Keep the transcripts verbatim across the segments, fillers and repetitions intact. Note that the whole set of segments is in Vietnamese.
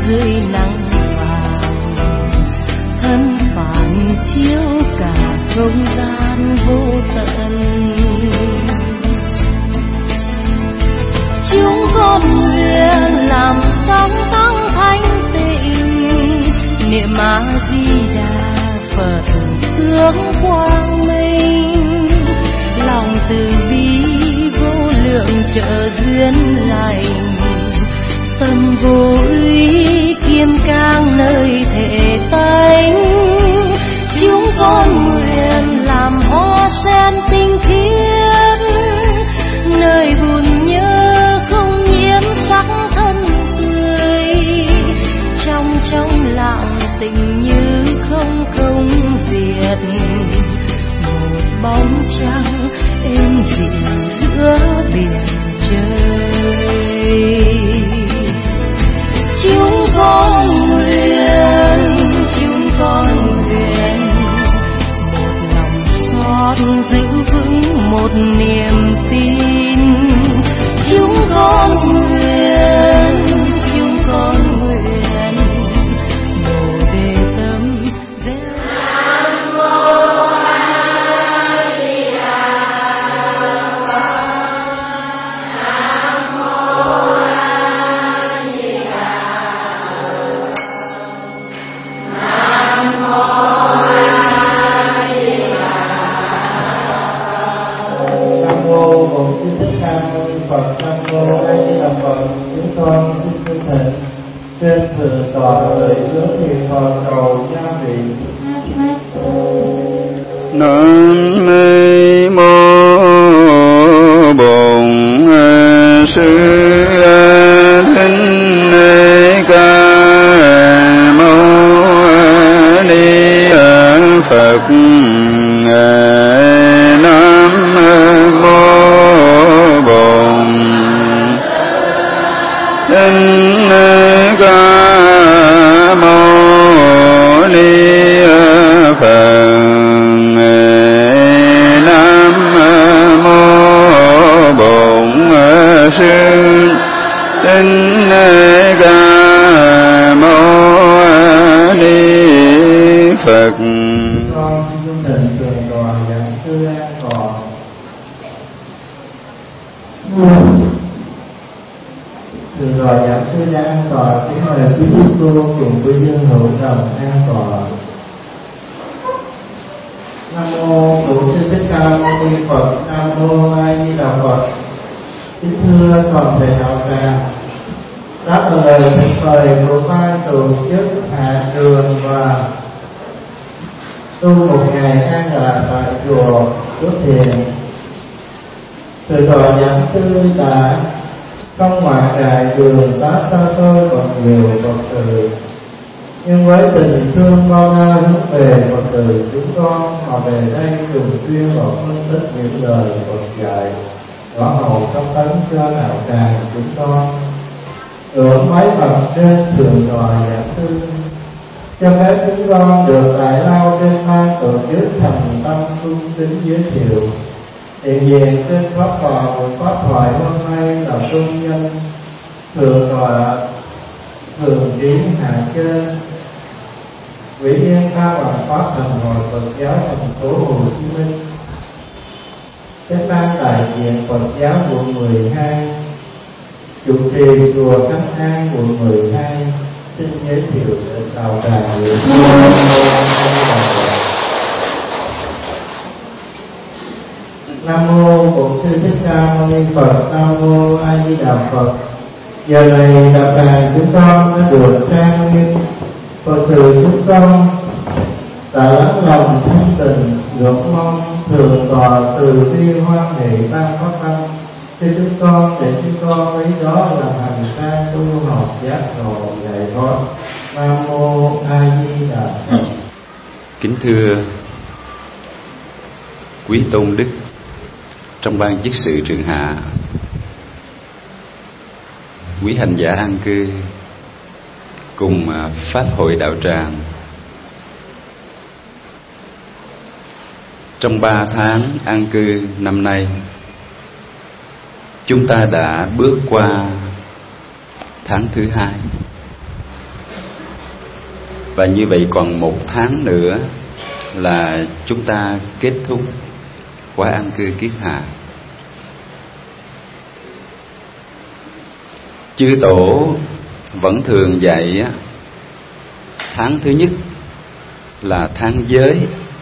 dưới nắng vàng, thân phản chiếu cả không gian vô tận. Chúng con nguyện làm sóng tăng thanh tịnh, niệm A Di Đà Phật hướng quang minh, lòng từ bi vô lượng trợ duyên lành, tâm vô úy kiêm cang nơi thể tánh. Chúng con nguyện làm hoa sen tinh khiết, nơi buồn nhớ không nhiễm sắc thân tươi, trong trong lặng tình như không không Việt, một bóng trăng êm dịu giữa biển trời. Chúng con nguyện, chúng con nguyện, một lòng xót giữ vững một niềm tin. Chúng con nguyện, chúng con nguyện, bồ đề tâm gieo. Nam mô A Di Đà Phật. Nam mô A Di Đà Phật. Nam mô A Di Đà Phật. Nam mô Bổn Sư Thích Ca Mâu Ni Phật. Nam mô A Di Đà Phật. Chúng con xin cung thỉnh trên thượng tọa lời sướng niệm Phật cầu gia vị. Nam mô Bổn Sư Thích Ca Mâu Ni Phật. Nam mô Bổn Thích Ca Mâu Ni Phật. Nam mô Bổn Sư Thích Ca Mâu Ni Phật. Con xin cung thỉnh thượng tọa giảng sư An Thọ. Thượng tọa giảng sư An Thọ kính mời quý sư cô cùng quý dân hữu đồng an tọa. Nam mô Bổn Sư Thích Ca Mâu Ni Phật. Nam mô A Di Đà Phật. Kính thưa toàn thể đạo tràng, đáp lời thỉnh mời của ban tổ chức hạ trường và tu một ngày an lạc tại chùa Phước Thiền. Từ tòa giảng sư đã không ngoại đại đường tác cho tôi còn nhiều Phật sự, nhưng với tình thương bao la hướng về Phật tử chúng con mà về đây thường xuyên và phân tích những lời Phật dạy, rõ hậu tâm tấn cho đạo tràng chúng con. Hưởng mấy bậc trên thượng tọa giảng sư, cho phép chúng con được đại lao trên ban tổ chức thành tâm cung kính giới thiệu. Hiện diện trên pháp tọa của pháp thoại hôm nay là tôn nhân thượng tọa thường kiến hạ trên, ủy viên ban bằng pháp thành hội Phật giáo thành phố Hồ Chí Minh, cái ban đại diện Phật giáo quận mười hai, chủ trì chùa Khánh An quận mười hai, xin giới thiệu đến đạo tràng người. Nam mô Bổn Sư Thích Ca Mâu Ni Phật. Nam mô A Di Đà Phật. Giờ này đạo tràng chúng con đã được trang nghiêm, Phật tử chúng con đã lắng lòng thanh tình, ngưỡng mong thượng tọa từ bi hoan hỷ ban pháp âm cho chúng con, để chúng con lấy đó làm hành trang tu học giác ngộ dạy thoát. Nam mô A Di Đà Phật. Kính thưa quý tôn đức trong ban chức sự trường hạ, quý hành giả an cư cùng pháp hội đạo tràng. Trong ba tháng an cư năm nay, chúng ta đã bước qua tháng thứ hai. Và như vậy còn một tháng nữa là chúng ta kết thúc khóa an cư kiết hạ. Chư Tổ vẫn thường dạy tháng thứ nhất là tháng giới,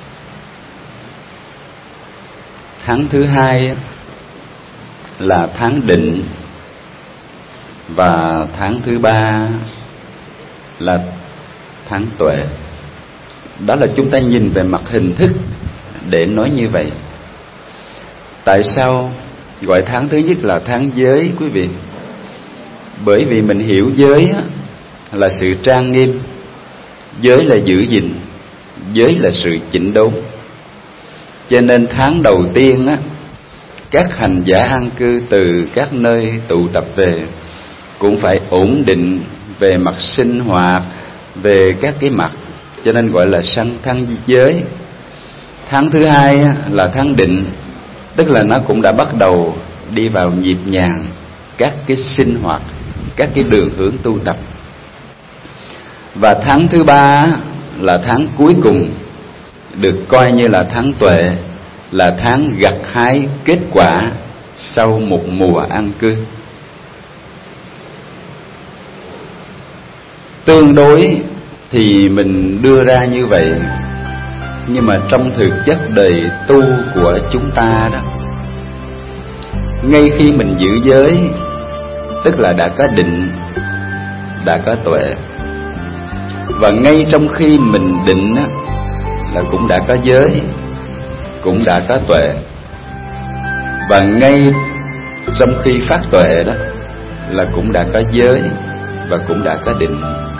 tháng thứ hai là tháng định, và tháng thứ ba là tháng tuệ. Đó là chúng ta nhìn về mặt hình thức để nói như vậy. Tại sao gọi tháng thứ nhất là tháng giới quý vị? Bởi vì mình hiểu giới là sự trang nghiêm, giới là giữ gìn, giới là sự chỉnh đốn. Cho nên tháng đầu tiên á, các hành giả an cư từ các nơi tụ tập về cũng phải ổn định về mặt sinh hoạt, về các cái mặt, cho nên gọi là sang tháng giới. Tháng thứ hai á, là tháng định, tức là nó cũng đã bắt đầu đi vào nhịp nhàng các cái sinh hoạt, các cái đường hướng tu tập. Và tháng thứ ba là tháng cuối cùng, được coi như là tháng tuệ, là tháng gặt hái kết quả sau một mùa an cư. Tương đối thì mình đưa ra như vậy, nhưng mà trong thực chất đời tu của chúng ta đó, ngay khi mình giữ giới tức là đã có định, đã có tuệ. Và ngay trong khi mình định á, là cũng đã có giới, cũng đã có tuệ. Và ngay trong khi phát tuệ đó là cũng đã có giới và cũng đã có định.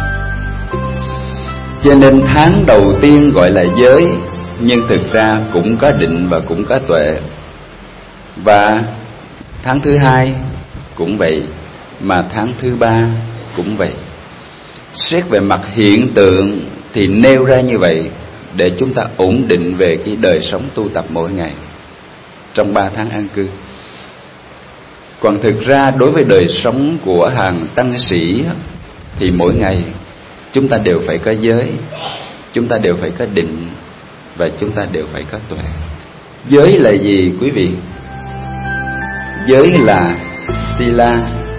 Cho nên tháng đầu tiên gọi là giới, nhưng thực ra cũng có định và cũng có tuệ. Và tháng thứ hai cũng vậy, mà tháng thứ ba cũng vậy. Xét về mặt hiện tượng thì nêu ra như vậy để chúng ta ổn định về cái đời sống tu tập mỗi ngày trong ba tháng an cư. Còn thực ra đối với đời sống của hàng tăng sĩ thì mỗi ngày chúng ta đều phải có giới, chúng ta đều phải có định, và chúng ta đều phải có tuệ. Giới là gì quý vị? Giới là sila,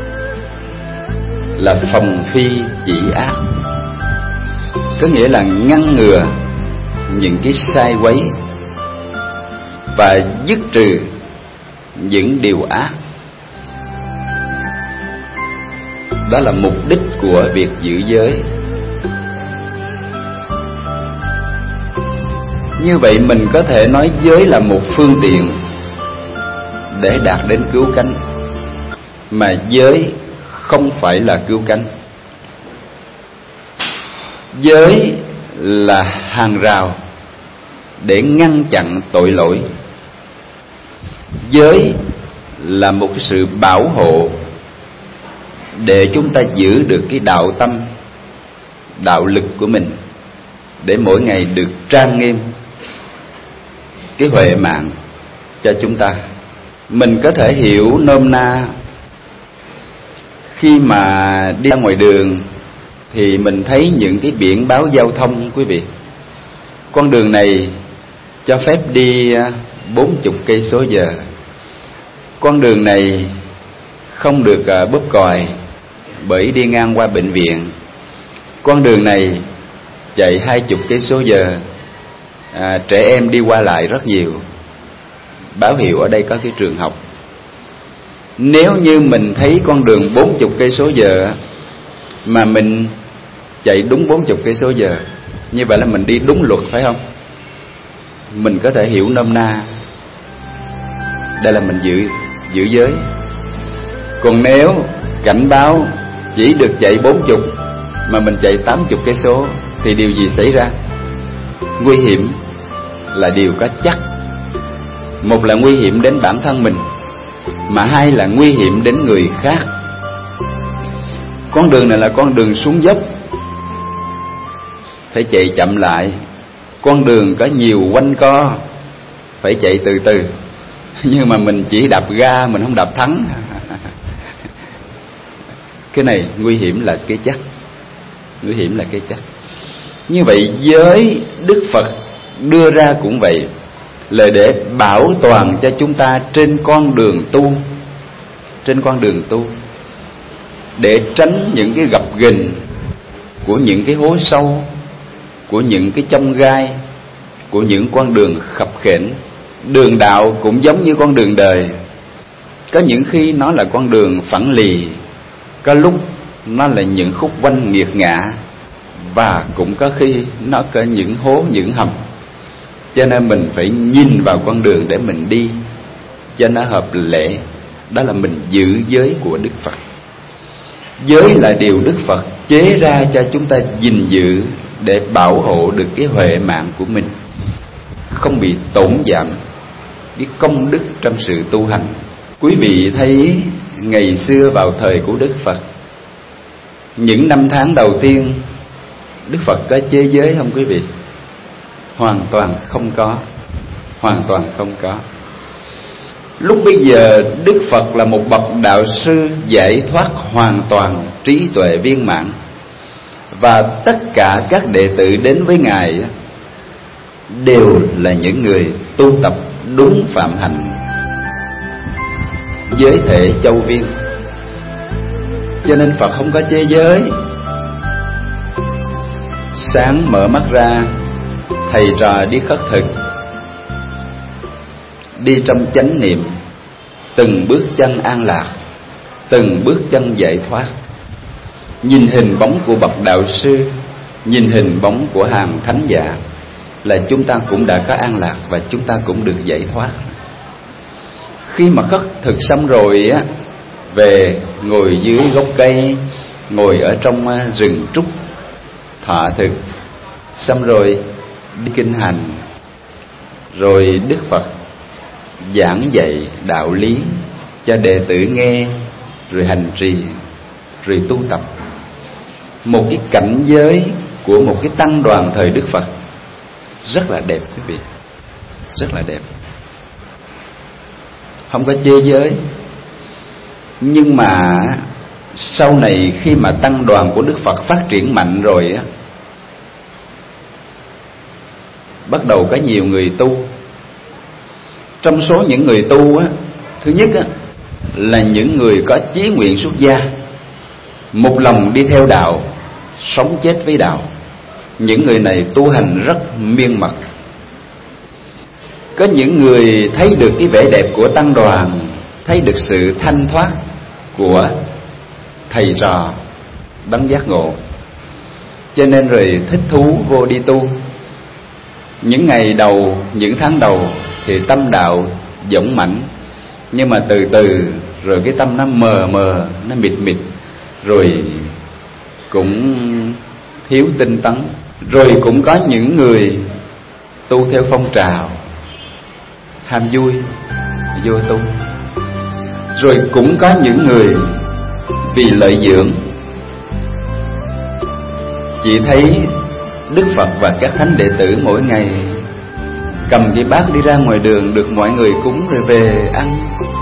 là phòng phi chỉ ác, có nghĩa là ngăn ngừa những cái sai quấy và dứt trừ những điều ác. Đó là mục đích của việc giữ giới. Như vậy mình có thể nói giới là một phương tiện để đạt đến cứu cánh, mà giới không phải là cứu cánh. Giới là hàng rào để ngăn chặn tội lỗi. Giới là một sự bảo hộ để chúng ta giữ được cái đạo tâm, đạo lực của mình, để mỗi ngày được trang nghiêm cái huệ mạng cho chúng ta. Mình có thể hiểu nôm na, khi mà đi ra ngoài đường thì mình thấy những cái biển báo giao thông quý vị. Con đường này cho phép đi bốn mươi cây số giờ. Con đường này không được bóp còi bởi đi ngang qua bệnh viện. Con đường này chạy hai mươi cây số giờ, à, trẻ em đi qua lại rất nhiều. Báo hiệu ở đây có cái trường học. Nếu như mình thấy con đường bốn mươi cây số giờ mà mình chạy đúng bốn mươi cây số giờ, như vậy là mình đi đúng luật, phải không? Mình có thể hiểu nôm na đây là mình giữ giữ giới. Còn nếu cảnh báo chỉ được chạy bốn mươi mà mình chạy tám mươi cây số thì điều gì xảy ra? Nguy hiểm là điều có chắc. Một là nguy hiểm đến bản thân mình, mà hai là nguy hiểm đến người khác. Con đường này là con đường xuống dốc, phải chạy chậm lại. Con đường có nhiều quanh co, phải chạy từ từ. Nhưng mà mình chỉ đạp ga, mình không đạp thắng. Cái này nguy hiểm là cái chắc. Nguy hiểm là cái chắc. Như vậy giới Đức Phật đưa ra cũng vậy, là để bảo toàn cho chúng ta trên con đường tu, trên con đường tu, để tránh những cái gập ghềnh của những cái hố sâu, của những cái chông gai, của những con đường khập khiễng. Đường đạo cũng giống như con đường đời, có những khi nó là con đường phẳng lì, có lúc nó là những khúc quanh nghiệt ngã, và cũng có khi nó có những hố, những hầm. Cho nên mình phải nhìn vào con đường để mình đi cho nó hợp lệ. Đó là mình giữ giới của Đức Phật. Giới là điều Đức Phật chế ra cho chúng ta gìn giữ để bảo hộ được cái huệ mạng của mình, không bị tổn giảm cái công đức trong sự tu hành. Quý vị thấy ngày xưa vào thời của Đức Phật, những năm tháng đầu tiên Đức Phật có chế giới không quý vị? Hoàn toàn không có. Hoàn toàn không có. Lúc bây giờ Đức Phật là một bậc đạo sư giải thoát hoàn toàn, trí tuệ viên mãn, và tất cả các đệ tử đến với Ngài đều là những người tu tập đúng phạm hạnh, giới thể châu viên. Cho nên Phật không có chế giới. Sáng mở mắt ra, thầy trò đi khất thực, đi trong chánh niệm, từng bước chân an lạc, từng bước chân giải thoát. Nhìn hình bóng của bậc đạo sư, nhìn hình bóng của hàng thánh giả, là chúng ta cũng đã có an lạc và chúng ta cũng được giải thoát. Khi mà khất thực xong rồi á, về ngồi dưới gốc cây, ngồi ở trong rừng trúc thọ thực, xong rồi đi kinh hành, rồi Đức Phật giảng dạy đạo lý cho đệ tử nghe, rồi hành trì, rồi tu tập. Một cái cảnh giới của một cái tăng đoàn thời Đức Phật rất là đẹp quý vị, rất là đẹp. Không có chê giới. Nhưng mà sau này khi mà tăng đoàn của Đức Phật phát triển mạnh rồi á, bắt đầu có nhiều người tu. Trong số những người tu á, thứ nhất á, là những người có chí nguyện xuất gia, một lòng đi theo đạo, sống chết với đạo. Những người này tu hành rất miên mật. Có những người thấy được cái vẻ đẹp của tăng đoàn, thấy được sự thanh thoát của thầy trò đấng giác ngộ, cho nên rồi thích thú vô đi tu. Những ngày đầu, những tháng đầu thì tâm đạo dũng mãnh, nhưng mà từ từ rồi cái tâm nó mờ mờ, nó mịt mịt, rồi cũng thiếu tinh tấn. Rồi cũng có những người tu theo phong trào, ham vui, vô tu. Rồi cũng có những người vì lợi dưỡng, chỉ thấy Đức Phật và các thánh đệ tử mỗi ngày cầm cái bát đi ra ngoài đường, được mọi người cúng rồi về ăn,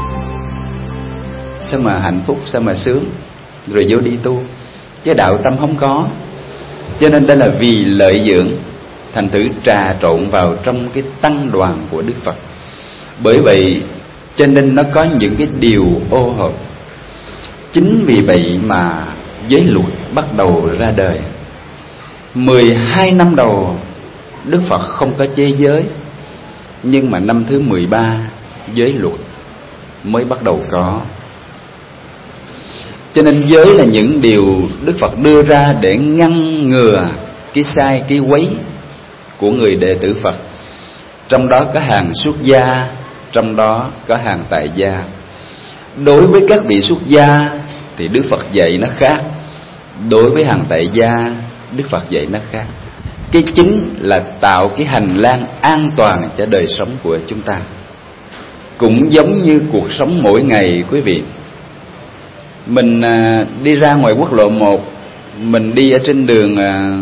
sao mà hạnh phúc, sao mà sướng, rồi vô đi tu. Chứ đạo tâm không có. Cho nên đây là vì lợi dưỡng, thành thử trà trộn vào trong cái tăng đoàn của Đức Phật. Bởi vậy cho nên nó có những cái điều ô hợp. Chính vì vậy mà giới luật bắt đầu ra đời. Mười hai năm đầu Đức Phật không có chế giới, nhưng mà năm thứ mười ba giới luật mới bắt đầu có. Cho nên giới là những điều Đức Phật đưa ra để ngăn ngừa cái sai, cái quấy của người đệ tử Phật. Trong đó có hàng xuất gia, trong đó có hàng tại gia. Đối với các vị xuất gia thì Đức Phật dạy nó khác, đối với hàng tại gia Đức Phật dạy nó khác. Cái chính là tạo cái hành lang an toàn cho đời sống của chúng ta. Cũng giống như cuộc sống mỗi ngày quý vị. Mình à, đi ra ngoài quốc lộ một, mình đi ở trên đường à,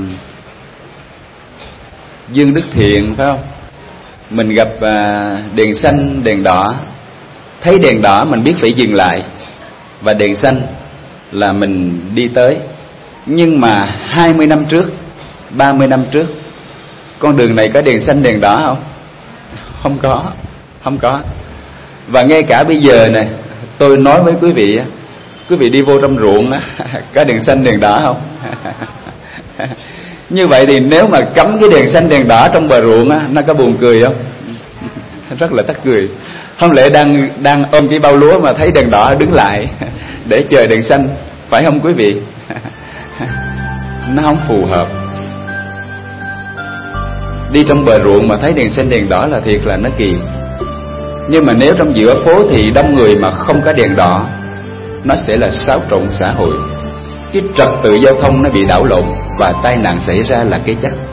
Dương Đức Thiện, phải không? Mình gặp à, đèn xanh, đèn đỏ. Thấy đèn đỏ mình biết phải dừng lại, và đèn xanh là mình đi tới. Nhưng mà hai mươi năm trước ba mươi năm trước, con đường này có đèn xanh đèn đỏ không? Không có, không có. Và ngay cả bây giờ này, tôi nói với quý vị, quý vị đi vô trong ruộng đó, có đèn xanh đèn đỏ không? Như vậy thì nếu mà cấm cái đèn xanh đèn đỏ trong bờ ruộng á, nó có buồn cười không? Rất là tắc cười. Không lẽ đang đang ôm cái bao lúa mà thấy đèn đỏ đứng lại để chờ đèn xanh, phải không quý vị? Nó không phù hợp. Đi trong bờ ruộng mà thấy đèn xanh đèn đỏ là thiệt là nó kỳ. Nhưng mà nếu trong giữa phố thì đông người mà không có đèn đỏ, nó sẽ là xáo trộn xã hội. Cái trật tự giao thông nó bị đảo lộn và tai nạn xảy ra là cái chắc.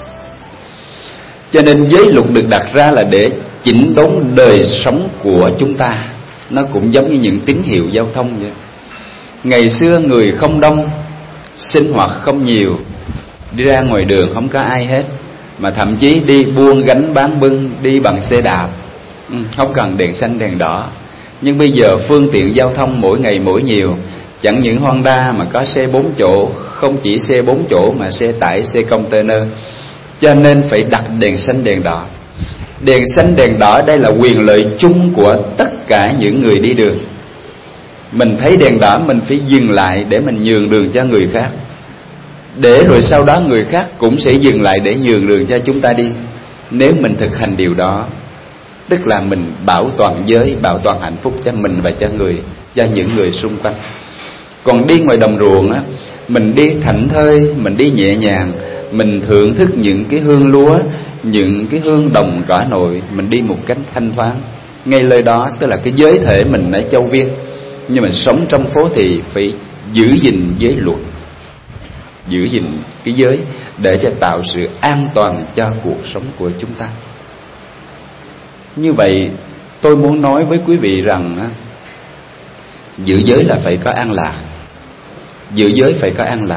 Cho nên giới luật được đặt ra là để chỉnh đốn đời sống của chúng ta. Nó cũng giống như những tín hiệu giao thông vậy. Ngày xưa người không đông, sinh hoạt không nhiều, đi ra ngoài đường không có ai hết, mà thậm chí đi buôn gánh bán bưng, đi bằng xe đạp, không cần đèn xanh đèn đỏ. Nhưng bây giờ phương tiện giao thông mỗi ngày mỗi nhiều. Chẳng những Honda mà có xe bốn chỗ, không chỉ xe bốn chỗ mà xe tải, xe container. Cho nên phải đặt đèn xanh đèn đỏ. Đèn xanh đèn đỏ đây là quyền lợi chung của tất cả những người đi đường. Mình thấy đèn đỏ mình phải dừng lại để mình nhường đường cho người khác, để rồi sau đó người khác cũng sẽ dừng lại để nhường đường cho chúng ta đi. Nếu mình thực hành điều đó, tức là mình bảo toàn giới, bảo toàn hạnh phúc cho mình và cho người, cho những người xung quanh. Còn đi ngoài đồng ruộng á, mình đi thảnh thơi, mình đi nhẹ nhàng, mình thưởng thức những cái hương lúa, những cái hương đồng cỏ nội, mình đi một cách thanh thoáng. Ngay lời đó, tức là cái giới thể mình ở châu Viên, nhưng mà sống trong phố thì phải giữ gìn giới luật, giữ gìn cái giới để cho tạo sự an toàn cho cuộc sống của chúng ta. Như vậy tôi muốn nói với quý vị rằng giữ giới là phải có an lạc. Giữ giới phải có an lạc.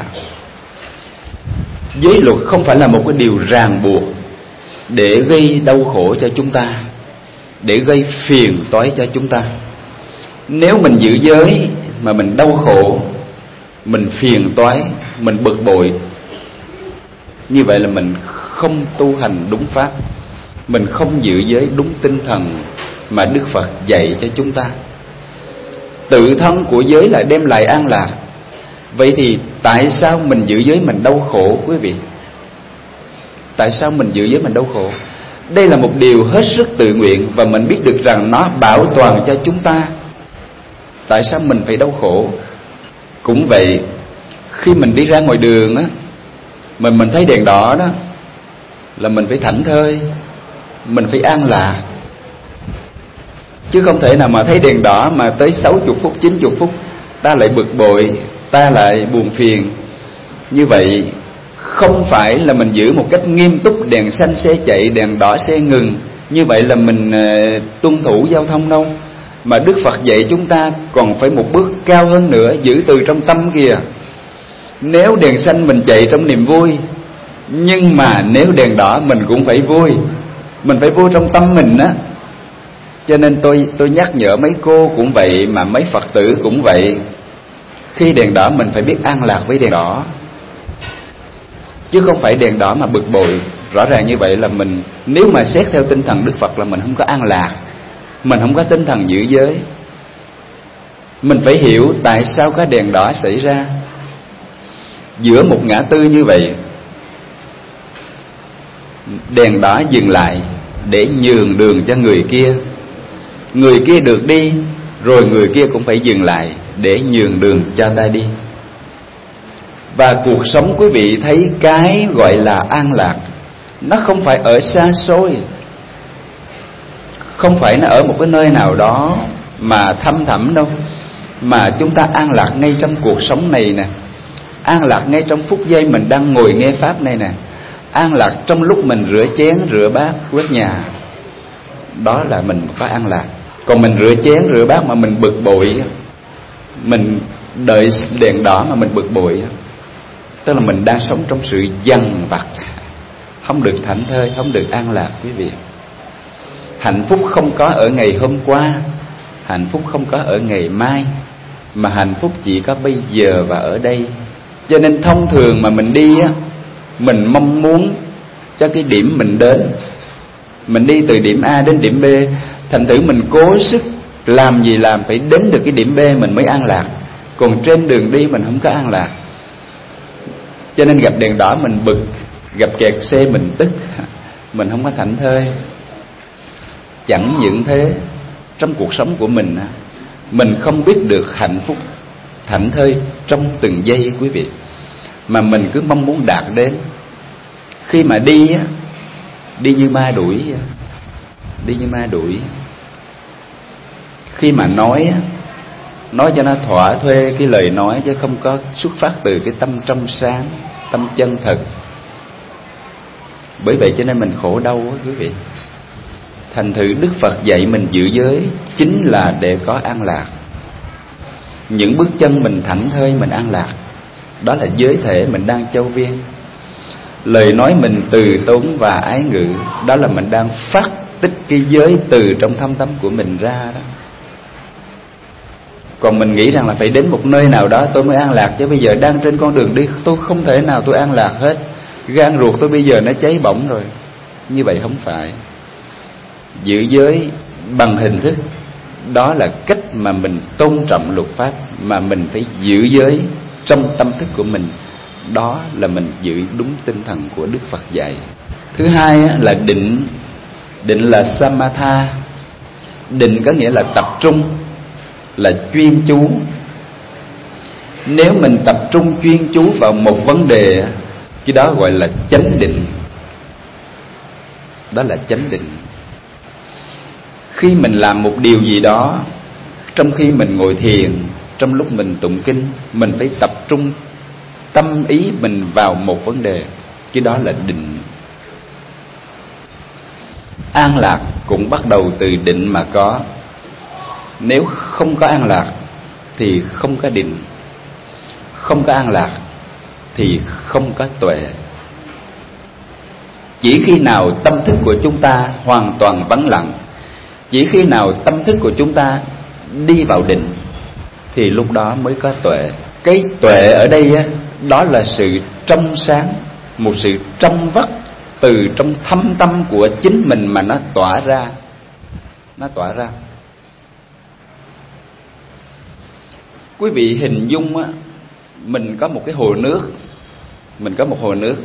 Giới luật không phải là một cái điều ràng buộc để gây đau khổ cho chúng ta, để gây phiền toái cho chúng ta. Nếu mình giữ giới mà mình đau khổ, mình phiền toái, mình bực bội, như vậy là mình không tu hành đúng pháp, mình không giữ giới đúng tinh thần mà Đức Phật dạy cho chúng ta. Tự thân của giới là đem lại an lạc. Vậy thì tại sao mình giữ giới mình đau khổ quý vị? Tại sao mình giữ giới mình đau khổ? Đây là một điều hết sức tự nguyện, và mình biết được rằng nó bảo toàn cho chúng ta. Tại sao mình phải đau khổ? Cũng vậy, khi mình đi ra ngoài đường á, mình mình thấy đèn đỏ đó là mình phải thảnh thơi, mình phải an lạc. Chứ không thể nào mà thấy đèn đỏ mà tới sáu mươi phút, chín mươi phút ta lại bực bội, ta lại buồn phiền. Như vậy không phải là mình giữ một cách nghiêm túc, đèn xanh xe chạy, đèn đỏ xe ngừng, như vậy là mình uh, tuân thủ giao thông đâu. Mà Đức Phật dạy chúng ta còn phải một bước cao hơn nữa, giữ từ trong tâm kìa. Nếu đèn xanh mình chạy trong niềm vui, nhưng mà nếu đèn đỏ mình cũng phải vui, mình phải vui trong tâm mình á. Cho nên tôi tôi nhắc nhở mấy cô cũng vậy, mà mấy Phật tử cũng vậy. Khi đèn đỏ mình phải biết an lạc với đèn đỏ, chứ không phải đèn đỏ mà bực bội. Rõ ràng như vậy là mình, nếu mà xét theo tinh thần Đức Phật là mình không có an lạc, mình không có tinh thần giữ giới. Mình phải hiểu tại sao có đèn đỏ xảy ra. Giữa một ngã tư như vậy, đèn đỏ dừng lại để nhường đường cho người kia. Người kia được đi, rồi người kia cũng phải dừng lại để nhường đường cho ta đi. Và cuộc sống quý vị thấy cái gọi là an lạc, nó không phải ở xa xôi, không phải nó ở một cái nơi nào đó mà thăm thẳm đâu, mà chúng ta an lạc ngay trong cuộc sống này nè. An lạc ngay trong phút giây mình đang ngồi nghe pháp này nè. An lạc trong lúc mình rửa chén, rửa bát, quét nhà. Đó là mình có an lạc. Còn mình rửa chén, rửa bát mà mình bực bội, mình đợi đèn đỏ mà mình bực bội, tức là mình đang sống trong sự dằn vặt, không được thảnh thơi, không được an lạc quý vị. Hạnh phúc không có ở ngày hôm qua, hạnh phúc không có ở ngày mai, mà hạnh phúc chỉ có bây giờ và ở đây. Cho nên thông thường mà mình đi á, Mình mong muốn cho cái điểm mình đến, mình đi từ điểm A đến điểm B, thành thử mình cố sức làm gì làm phải đến được cái điểm B mình mới an lạc. Còn trên đường đi mình không có an lạc. Cho nên gặp đèn đỏ mình bực, gặp kẹt xe mình tức, mình không có thảnh thơi. Chẳng những thế, trong cuộc sống của mình, mình không biết được hạnh phúc thảnh thơi trong từng giây quý vị, mà mình cứ mong muốn đạt đến. Khi mà đi á, đi như ma đuổi, đi như ma đuổi. Khi mà nói á, nói cho nó thỏa thuê cái lời nói, chứ không có xuất phát từ cái tâm trong sáng, tâm chân thật. Bởi vậy cho nên mình khổ đau á quý vị. Thành thử Đức Phật dạy mình giữ giới chính là để có an lạc. Những bước chân mình thảnh thơi mình an lạc, đó là giới thể mình đang châu viên. Lời nói mình từ tốn và ái ngữ, đó là mình đang phát tích cái giới từ trong thâm tâm của mình ra đó. Còn mình nghĩ rằng là phải đến một nơi nào đó tôi mới an lạc, chứ bây giờ đang trên con đường đi tôi không thể nào tôi an lạc hết. Gan ruột tôi bây giờ nó cháy bỏng rồi. Như vậy không phải. Giữ giới bằng hình thức, đó là cách mà mình tôn trọng luật pháp, mà mình phải giữ giới trong tâm thức của mình. Đó là mình giữ đúng tinh thần của Đức Phật dạy. Thứ hai là định. Định là samatha. Định có nghĩa là tập trung, là chuyên chú. Nếu mình tập trung chuyên chú vào một vấn đề, cái đó gọi là chánh định. Đó là chánh định. Khi mình làm một điều gì đó, trong khi mình ngồi thiền, trong lúc mình tụng kinh, mình phải tập trung tâm ý mình vào một vấn đề, cái đó là định. An lạc cũng bắt đầu từ định mà có. Nếu không có an lạc thì không có định, không có an lạc thì không có tuệ. Chỉ khi nào tâm thức của chúng ta hoàn toàn vắng lặng, chỉ khi nào tâm thức của chúng ta đi vào định, thì lúc đó mới có tuệ. Cái tuệ ở đây á, đó là sự trong sáng, một sự trong vắt từ trong thâm tâm của chính mình mà nó tỏa ra. Nó tỏa ra. Quý vị hình dung á, mình có một cái hồ nước, mình có một hồ nước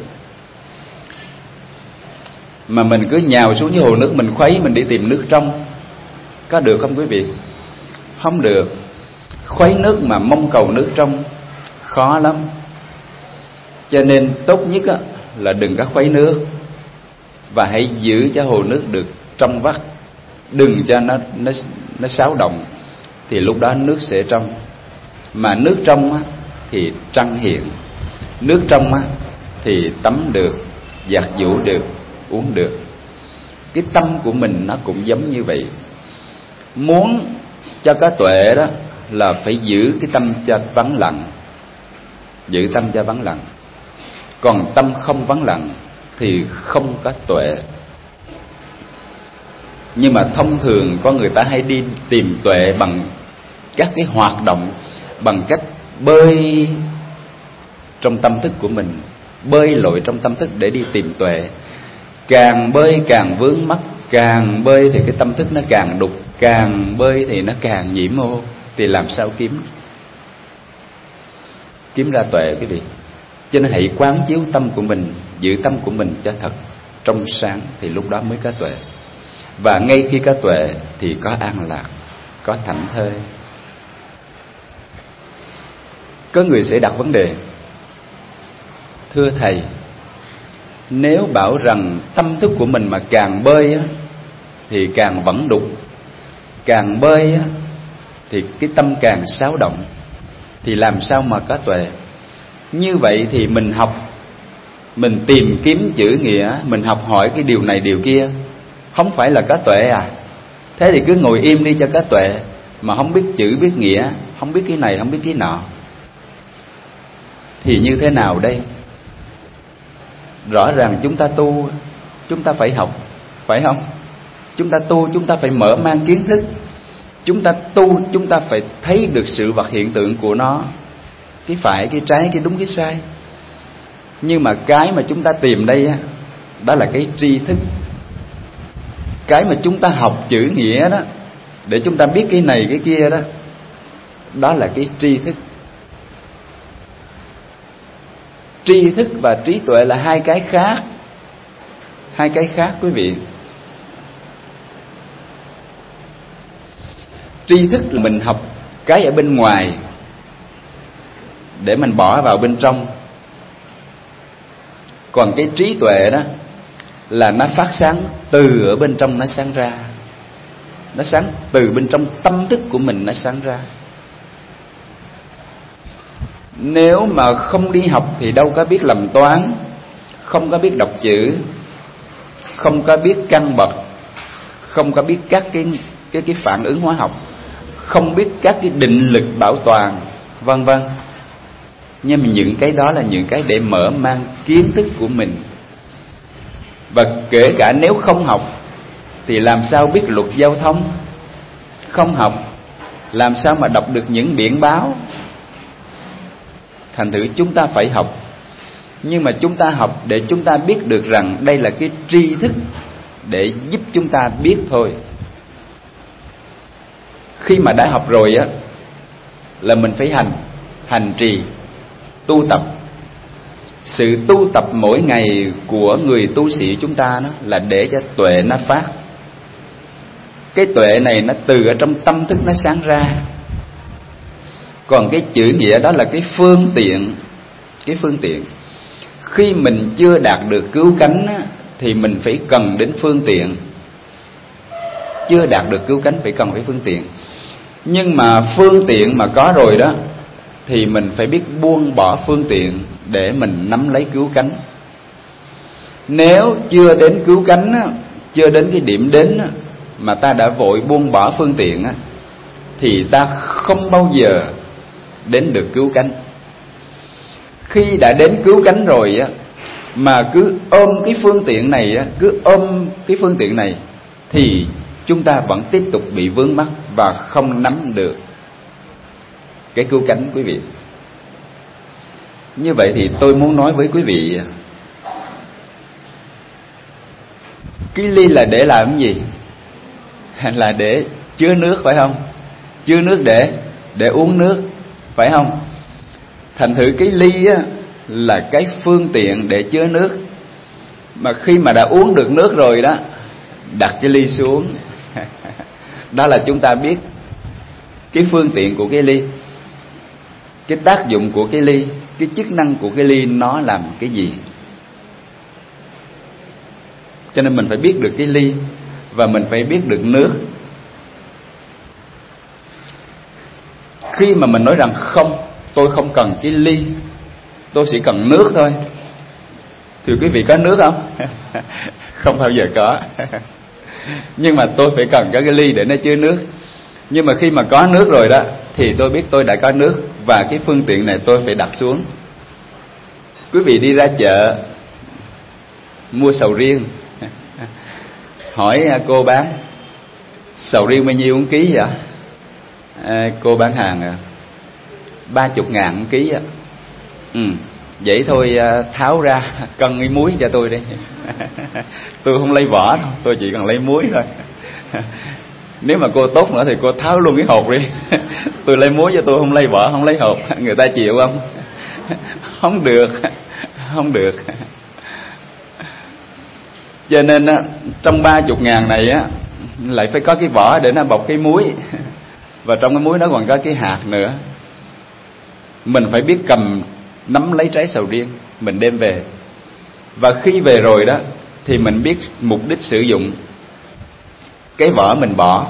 mà mình cứ nhào xuống cái hồ nước, mình khuấy, mình đi tìm nước trong. Có được không quý vị? Không được. Khuấy nước mà mong cầu nước trong khó lắm. Cho nên tốt nhất á, là đừng có khuấy nước, và hãy giữ cho hồ nước được trong vắt, đừng cho nó nó nó xáo động, thì lúc đó nước sẽ trong. Mà nước trong á, thì trăng hiện. Nước trong á, thì tắm được, giặt giũ được, uống được. Cái tâm của mình nó cũng giống như vậy. Muốn cho có tuệ đó là phải giữ cái tâm cho vắng lặng. Giữ tâm cho vắng lặng. Còn tâm không vắng lặng thì không có tuệ. Nhưng mà thông thường con người ta hay đi tìm tuệ bằng các cái hoạt động, bằng cách bơi trong tâm thức của mình, bơi lội trong tâm thức để đi tìm tuệ. Càng bơi càng vướng mắc, càng bơi thì cái tâm thức nó càng đục, càng bơi thì nó càng nhiễm ô. Thì làm sao kiếm kiếm ra tuệ quý vị? Cho nên hãy quán chiếu tâm của mình, giữ tâm của mình cho thật trong sáng, thì lúc đó mới có tuệ. Và ngay khi có tuệ thì có an lạc, có thảnh thơi. Có người sẽ đặt vấn đề: thưa thầy, nếu bảo rằng tâm thức của mình mà càng bơi á, thì càng vẫn đục, càng bơi á, thì cái tâm càng xáo động, thì làm sao mà có tuệ? Như vậy thì mình học, mình tìm kiếm chữ nghĩa, mình học hỏi cái điều này điều kia, không phải là có tuệ à? Thế thì cứ ngồi im đi cho có tuệ, mà không biết chữ biết nghĩa, không biết cái này không biết cái nọ, thì như thế nào đây? Rõ ràng chúng ta tu, chúng ta phải học, phải không? Chúng ta tu, chúng ta phải mở mang kiến thức. Chúng ta tu, chúng ta phải thấy được sự vật hiện tượng của nó, cái phải, cái trái, cái đúng, cái sai. Nhưng mà cái mà chúng ta tìm đây á, đó là cái tri thức. Cái mà chúng ta học chữ nghĩa đó, để chúng ta biết cái này cái kia đó, đó là cái tri thức. Tri thức và trí tuệ là hai cái khác. Hai cái khác quý vị. Tri thức là mình học cái ở bên ngoài để mình bỏ vào bên trong. Còn cái trí tuệ đó là nó phát sáng từ ở bên trong nó sáng ra. Nó sáng từ bên trong tâm thức của mình nó sáng ra. Nếu mà không đi học thì đâu có biết làm toán, không có biết đọc chữ, không có biết căn bậc, không có biết các cái cái cái phản ứng hóa học, không biết các cái định lực bảo toàn, vân vân. Nhưng mà những cái đó là những cái để mở mang kiến thức của mình. Và kể cả nếu không học thì làm sao biết luật giao thông? Không học làm sao mà đọc được những biển báo? Thành thử chúng ta phải học. Nhưng mà chúng ta học để chúng ta biết được rằng đây là cái tri thức để giúp chúng ta biết thôi. Khi mà đã học rồi á, là mình phải hành, hành trì, tu tập. Sự tu tập mỗi ngày của người tu sĩ chúng ta đó là để cho tuệ nó phát. Cái tuệ này nó từ ở trong tâm thức nó sáng ra. Còn cái chữ nghĩa đó là cái phương tiện. Cái phương tiện. Khi mình chưa đạt được cứu cánh á, thì mình phải cần đến phương tiện. Chưa đạt được cứu cánh phải cần phải phương tiện. Nhưng mà phương tiện mà có rồi đó, thì mình phải biết buông bỏ phương tiện để mình nắm lấy cứu cánh. Nếu chưa đến cứu cánh á, chưa đến cái điểm đến á, mà ta đã vội buông bỏ phương tiện á, thì ta không bao giờ đến được cứu cánh. Khi đã đến cứu cánh rồi á, mà cứ ôm cái phương tiện này á, cứ ôm cái phương tiện này, thì chúng ta vẫn tiếp tục bị vướng mắc và không nắm được cái cứu cánh quý vị. Như vậy thì tôi muốn nói với quý vị, cái ly là để làm cái gì? Là để chứa nước phải không? Chứa nước để để uống nước phải không? Thành thử cái ly á, là cái phương tiện để chứa nước. Mà khi mà đã uống được nước rồi đó, đặt cái ly xuống. Đó là chúng ta biết cái phương tiện của cái ly, cái tác dụng của cái ly, cái chức năng của cái ly nó làm cái gì. Cho nên mình phải biết được cái ly và mình phải biết được nước. Khi mà mình nói rằng không, tôi không cần cái ly, tôi chỉ cần nước thôi, thì quý vị có nước không? Không bao giờ có. Nhưng mà tôi phải cần có cái ly để nó chứa nước. Nhưng mà khi mà có nước rồi đó, thì tôi biết tôi đã có nước, và cái phương tiện này tôi phải đặt xuống. Quý vị đi ra chợ mua sầu riêng, hỏi cô bán sầu riêng bao nhiêu một ký vậy? À, cô bán hàng à, ba chục ngàn một ký á. Ừ, vậy thôi tháo ra cân cái muối cho tôi đi. Tôi không lấy vỏ đâu, tôi chỉ cần lấy muối thôi. Nếu mà cô tốt nữa thì cô tháo luôn cái hột đi. Tôi lấy muối cho tôi không lấy vỏ, không lấy hột. Người ta chịu không? Không được, không được. Cho nên á, trong ba chục ngàn này á, lại phải có cái vỏ để nó bọc cái muối. Và trong cái muối đó còn có cái hạt nữa. Mình phải biết cầm nắm lấy trái sầu riêng, mình đem về. Và khi về rồi đó, thì mình biết mục đích sử dụng. Cái vỏ mình bỏ,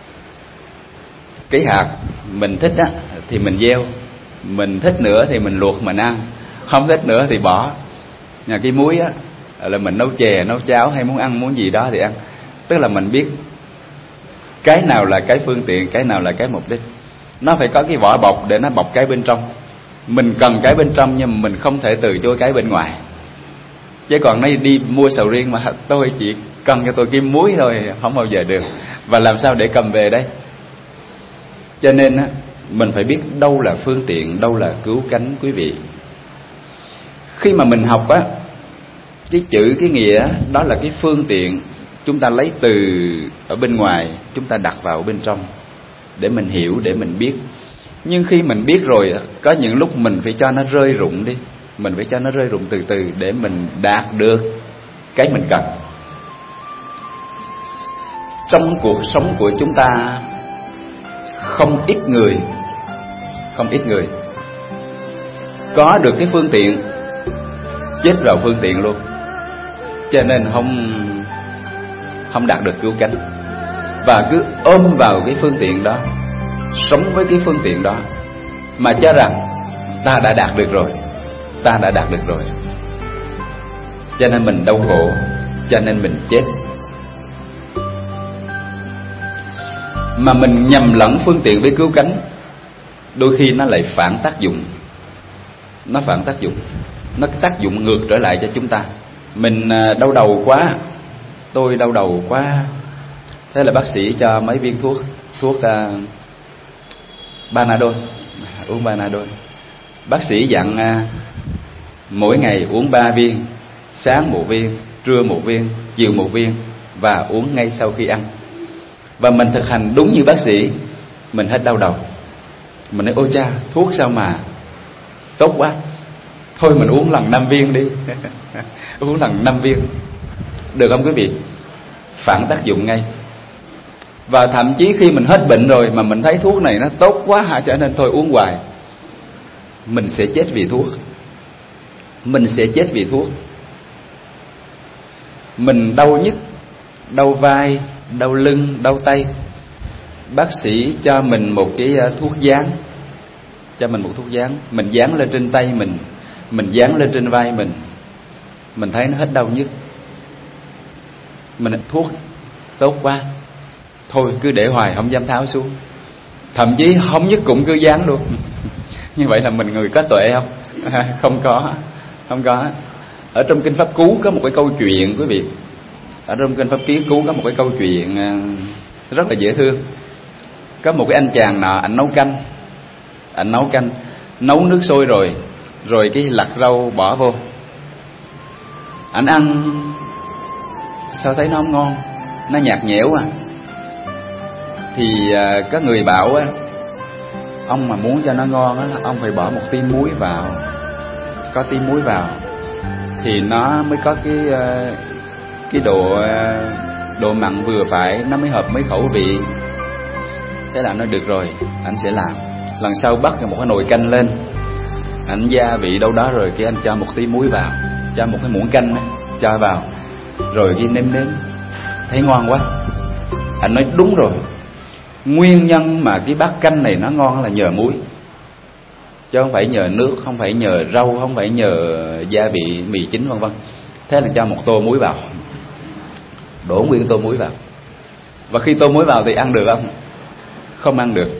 cái hạt mình thích á thì mình gieo, mình thích nữa thì mình luộc mình ăn, không thích nữa thì bỏ. Nhà cái muối á là mình nấu chè, nấu cháo hay muốn ăn muốn gì đó thì ăn. Tức là mình biết cái nào là cái phương tiện, cái nào là cái mục đích. Nó phải có cái vỏ bọc để nó bọc cái bên trong. Mình cần cái bên trong nhưng mà mình không thể từ chối cái bên ngoài. Chứ còn nó đi mua sầu riêng mà tôi chỉ cần cho tôi kim muối thôi, không bao giờ được. Và làm sao để cầm về đây? Cho nên á, mình phải biết đâu là phương tiện, đâu là cứu cánh quý vị. Khi mà mình học á, cái chữ, cái nghĩa đó là cái phương tiện chúng ta lấy từ ở bên ngoài, chúng ta đặt vào bên trong để mình hiểu, để mình biết. Nhưng khi mình biết rồi, có những lúc mình phải cho nó rơi rụng đi, mình phải cho nó rơi rụng từ từ để mình đạt được cái mình cần. Trong cuộc sống của chúng ta, không ít người, không ít người có được cái phương tiện, chết vào phương tiện luôn, cho nên không không đạt được cứu cánh, và cứ ôm vào cái phương tiện đó, sống với cái phương tiện đó, mà cho rằng ta đã đạt được rồi, ta đã đạt được rồi, cho nên mình đau khổ, cho nên mình chết. Mà mình nhầm lẫn phương tiện với cứu cánh, đôi khi nó lại phản tác dụng. Nó phản tác dụng, nó tác dụng ngược trở lại cho chúng ta. Mình đau đầu quá, tôi đau đầu quá, thế là bác sĩ cho mấy viên thuốc, thuốc uh, Panadol, uống Panadol. Bác sĩ dặn uh, mỗi ngày uống ba viên, sáng một viên, trưa một viên, chiều một viên, và uống ngay sau khi ăn. Và mình thực hành đúng như bác sĩ, mình hết đau đầu. Mình nói ôi cha, thuốc sao mà tốt quá, thôi mình uống lần năm viên đi. Uống lần năm viên, được không quý vị? Phản tác dụng ngay. Và thậm chí khi mình hết bệnh rồi mà mình thấy thuốc này nó tốt quá hả, cho nên thôi uống hoài, mình sẽ chết vì thuốc. Mình sẽ chết vì thuốc. Mình đau nhức, đau vai, đau lưng, đau tay, bác sĩ cho mình một cái thuốc dán, cho mình một thuốc dán, mình dán lên trên tay mình, mình dán lên trên vai mình, mình thấy nó hết đau nhức. Mình thuốc tốt quá, thôi cứ để hoài, không dám tháo xuống. Thậm chí không nhức cũng cứ dán luôn. Như vậy là mình người có tuệ không? Không có, không có. Ở trong Kinh Pháp Cú có một cái câu chuyện quý vị. Ở trong Kinh Pháp Ký Cú có một cái câu chuyện rất là dễ thương. Có một cái anh chàng nọ, anh nấu canh, anh nấu canh, nấu nước sôi rồi, rồi cái lặt rau bỏ vô. Anh ăn sao thấy nó không ngon, nó nhạt nhẽo à. Thì à, có người bảo á, ông mà muốn cho nó ngon á, ông phải bỏ một tí muối vào, có tí muối vào thì nó mới có cái cái độ độ mặn vừa phải, nó mới hợp mấy khẩu vị. Thế là anh nói được rồi, anh sẽ làm. Lần sau bắt một cái nồi canh lên, anh gia vị đâu đó rồi, cái anh cho một tí muối vào, cho một cái muỗng canh ấy, cho vào, rồi cái nếm nếm, thấy ngon quá. Anh nói đúng rồi, nguyên nhân mà cái bát canh này nó ngon là nhờ muối, chứ không phải nhờ nước, không phải nhờ rau, không phải nhờ gia vị mì chính vân vân. Thế là cho một tô muối vào, đổ nguyên tô muối vào. Và khi tô muối vào thì ăn được không? Không ăn được.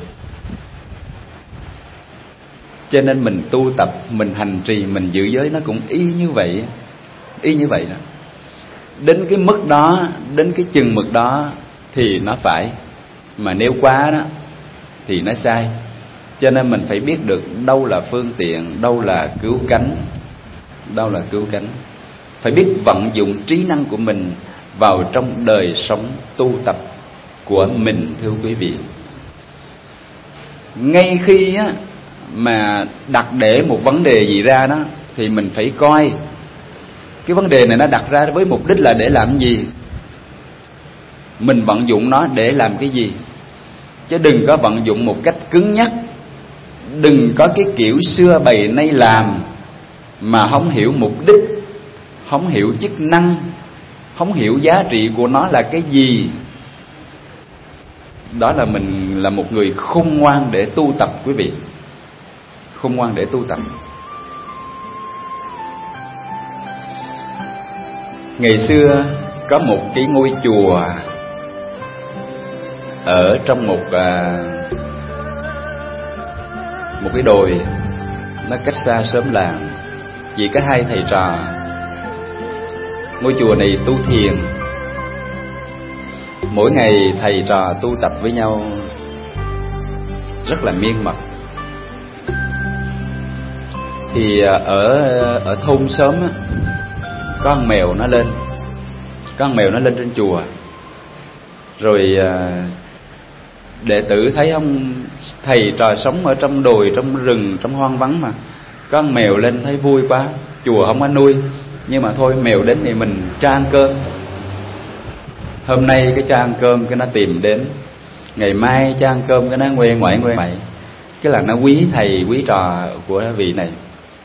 Cho nên mình tu tập, mình hành trì, mình giữ giới nó cũng y như vậy, y như vậy đó. Đến cái mức đó, đến cái chừng mực đó thì nó phải, mà nếu quá đó thì nó sai. Cho nên mình phải biết được đâu là phương tiện, đâu là cứu cánh, đâu là cứu cánh. Phải biết vận dụng trí năng của mình vào trong đời sống tu tập của mình, thưa quý vị. Ngay khi á, mà đặt để một vấn đề gì ra đó, thì mình phải coi cái vấn đề này nó đặt ra với mục đích là để làm gì, mình vận dụng nó để làm cái gì. Chứ đừng có vận dụng một cách cứng nhắc, đừng có cái kiểu xưa bày nay làm mà không hiểu mục đích, không hiểu chức năng, không hiểu giá trị của nó là cái gì. Đó là mình là một người khôn ngoan để tu tập, quý vị. Khôn ngoan để tu tập. Ngày xưa có một cái ngôi chùa ở trong một à, một cái đồi, nó cách xa xóm làng, chỉ có hai thầy trò. Ngôi chùa này tu thiền, mỗi ngày thầy trò tu tập với nhau rất là miên mật. Thì ở ở thôn xóm á, có con mèo nó lên, có con mèo nó lên trên chùa. Rồi đệ tử thấy ông thầy trò sống ở trong đồi, trong rừng, trong hoang vắng mà có con mèo lên thấy vui quá. Chùa không có nuôi, nhưng mà thôi mèo đến thì mình cho ăn cơm. Hôm nay cái cho ăn cơm cái nó tìm đến, ngày mai cho ăn cơm cái nó ngoe ngoại ngoe ngoại. Cái là nó quý thầy quý trò của vị này.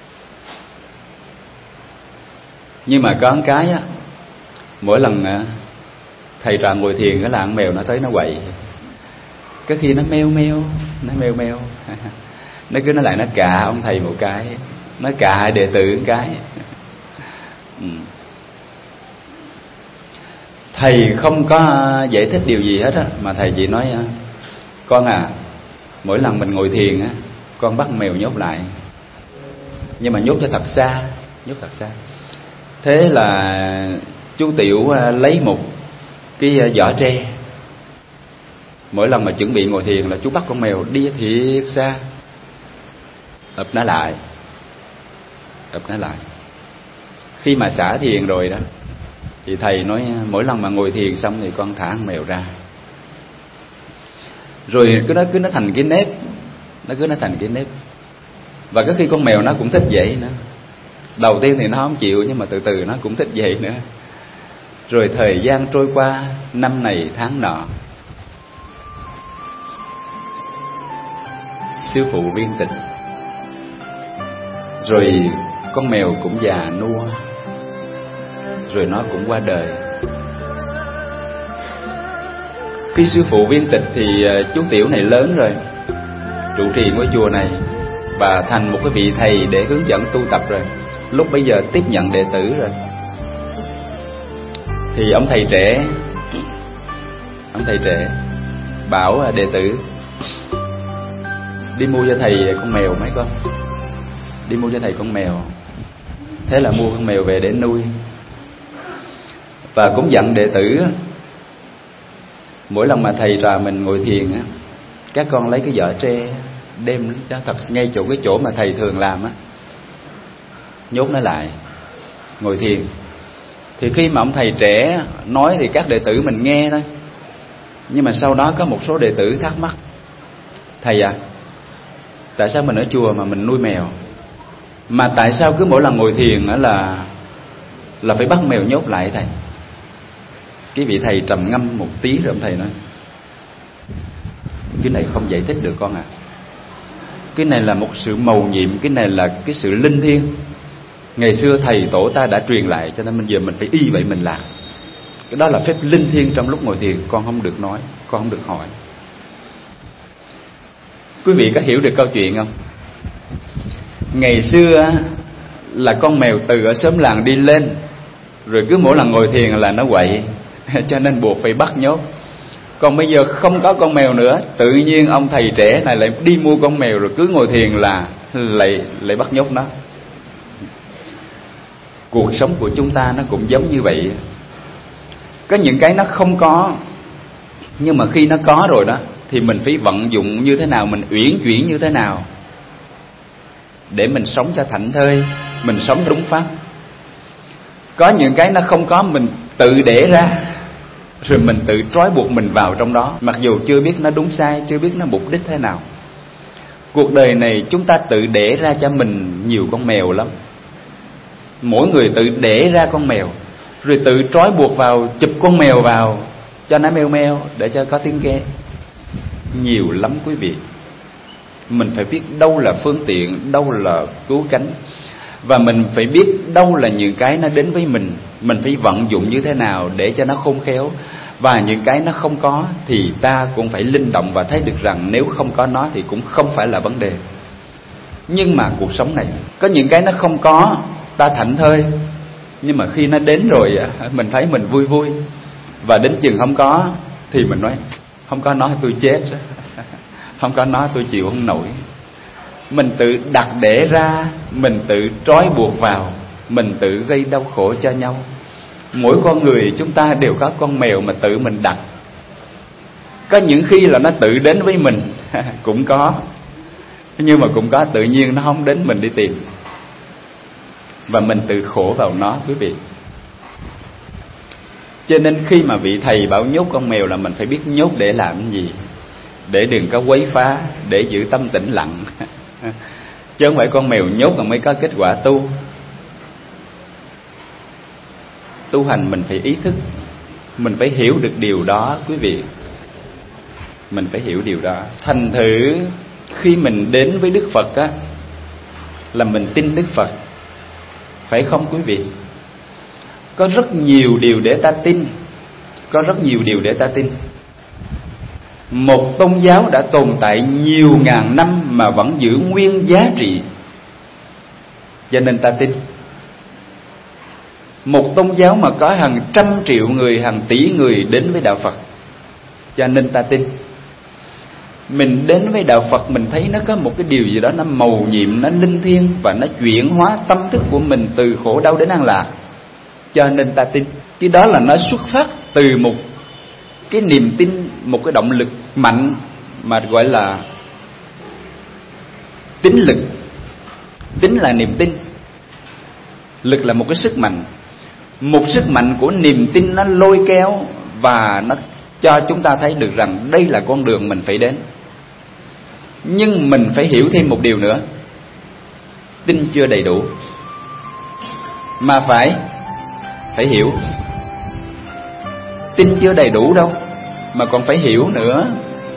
Nhưng mà có một cái á, mỗi lần thầy trò ngồi thiền cái là con mèo nó tới nó quậy. Cái khi nó meo meo, nó meo meo, nó cứ nó lại nó cà ông thầy một cái, nó cà đệ tử một cái. Ừ. Thầy không có giải thích điều gì hết á, mà thầy chỉ nói con à, mỗi lần mình ngồi thiền á, con bắt mèo nhốt lại, nhưng mà nhốt cho thật xa, nhốt thật xa. Thế là chú Tiểu lấy một cái giỏ tre, mỗi lần mà chuẩn bị ngồi thiền là chú bắt con mèo đi thiệt xa, ập nó lại, ập nó lại. Khi mà xả thiền rồi đó, thì thầy nói mỗi lần mà ngồi thiền xong thì con thả con mèo ra. Rồi cứ nó cứ nó thành cái nếp, nó cứ nó thành cái nếp. Và có khi con mèo nó cũng thích vậy nữa. Đầu tiên thì nó không chịu, nhưng mà từ từ nó cũng thích vậy nữa. Rồi thời gian trôi qua, năm này tháng nọ, sư phụ viên tịch, rồi con mèo cũng già nua, rồi nó cũng qua đời. Khi sư phụ viên tịch thì chú Tiểu này lớn rồi, trụ trì ngôi chùa này và thành một cái vị thầy để hướng dẫn tu tập rồi. Lúc bây giờ tiếp nhận đệ tử rồi. Thì ông thầy trẻ, ông thầy trẻ bảo đệ tử đi mua cho thầy con mèo mấy con, đi mua cho thầy con mèo. Thế là mua con mèo về để nuôi. Và cũng dặn đệ tử mỗi lần mà thầy trò mình ngồi thiền á, các con lấy cái giỏ tre đem cho thật ngay chỗ cái chỗ mà thầy thường làm á, nhốt nó lại, ngồi thiền. Thì khi mà ông thầy trẻ nói thì các đệ tử mình nghe thôi. Nhưng mà sau đó có một số đệ tử thắc mắc: thầy à, tại sao mình ở chùa mà mình nuôi mèo, mà tại sao cứ mỗi lần ngồi thiền là là phải bắt mèo nhốt lại thầy? Cái vị thầy trầm ngâm một tí rồi ông thầy nói: cái này không giải thích được con à. Cái này là một sự mầu nhiệm, cái này là cái sự linh thiêng. Ngày xưa thầy tổ ta đã truyền lại, cho nên bây giờ mình phải y vậy mình làm. Cái đó là phép linh thiêng trong lúc ngồi thiền, con không được nói, con không được hỏi. Quý vị có hiểu được câu chuyện không? Ngày xưa là con mèo từ ở xóm làng đi lên, rồi cứ mỗi lần ngồi thiền là nó quậy, cho nên buộc phải bắt nhốt. Còn bây giờ không có con mèo nữa, tự nhiên ông thầy trẻ này lại đi mua con mèo, rồi cứ ngồi thiền là lại lại bắt nhốt nó. Cuộc sống của chúng ta nó cũng giống như vậy. Có những cái nó không có, nhưng mà khi nó có rồi đó thì mình phải vận dụng như thế nào, mình uyển chuyển như thế nào để mình sống cho thảnh thơi, mình sống đúng pháp. Có những cái nó không có, mình tự để ra, rồi mình tự trói buộc mình vào trong đó, mặc dù chưa biết nó đúng sai, chưa biết nó mục đích thế nào. Cuộc đời này chúng ta tự để ra cho mình nhiều con mèo lắm. Mỗi người tự để ra con mèo, rồi tự trói buộc vào, chụp con mèo vào cho nó meo meo để cho có tiếng kêu. Nhiều lắm quý vị. Mình phải biết đâu là phương tiện, đâu là cứu cánh, và mình phải biết đâu là những cái nó đến với mình, mình phải vận dụng như thế nào để cho nó khôn khéo. Và những cái nó không có thì ta cũng phải linh động và thấy được rằng nếu không có nó thì cũng không phải là vấn đề. Nhưng mà cuộc sống này có những cái nó không có, ta thảnh thơi, nhưng mà khi nó đến rồi mình thấy mình vui vui. Và đến chừng không có thì mình nói không có nó tôi chết, không có nó tôi chịu không nổi. Mình tự đặt để ra, mình tự trói buộc vào, mình tự gây đau khổ cho nhau. Mỗi con người chúng ta đều có con mèo mà tự mình đặt. Có những khi là nó tự đến với mình cũng có, nhưng mà cũng có tự nhiên nó không đến mình đi tìm. và mình tự khổ vào nó quý vị. Cho nên khi mà vị thầy bảo nhốt con mèo là mình phải biết nhốt để làm gì, để đừng có quấy phá, để giữ tâm tĩnh lặng. Chứ không phải con mèo nhốt là mới có kết quả tu. Tu hành mình phải ý thức, mình phải hiểu được điều đó quý vị. Mình phải hiểu điều đó. Thành thử khi mình đến với Đức Phật á, là mình tin Đức Phật, phải không quý vị? Có rất nhiều điều để ta tin, có rất nhiều điều để ta tin. Một tôn giáo đã tồn tại nhiều ngàn năm mà vẫn giữ nguyên giá trị, cho nên ta tin. Một tôn giáo mà có hàng trăm triệu người, hàng tỷ người đến với đạo Phật, cho nên ta tin. Mình đến với đạo Phật, mình thấy nó có một cái điều gì đó nó mầu nhiệm, nó linh thiêng, và nó chuyển hóa tâm thức của mình từ khổ đau đến an lạc, cho nên ta tin. Chứ đó là nó xuất phát từ một cái niềm tin, một cái động lực mạnh mà gọi là tín lực. Tín là niềm tin, lực là một cái sức mạnh. Một sức mạnh của niềm tin nó lôi kéo và nó cho chúng ta thấy được rằng đây là con đường mình phải đến. Nhưng mình phải hiểu thêm một điều nữa, tin chưa đầy đủ mà phải phải hiểu. Tin chưa đầy đủ đâu mà còn phải hiểu nữa.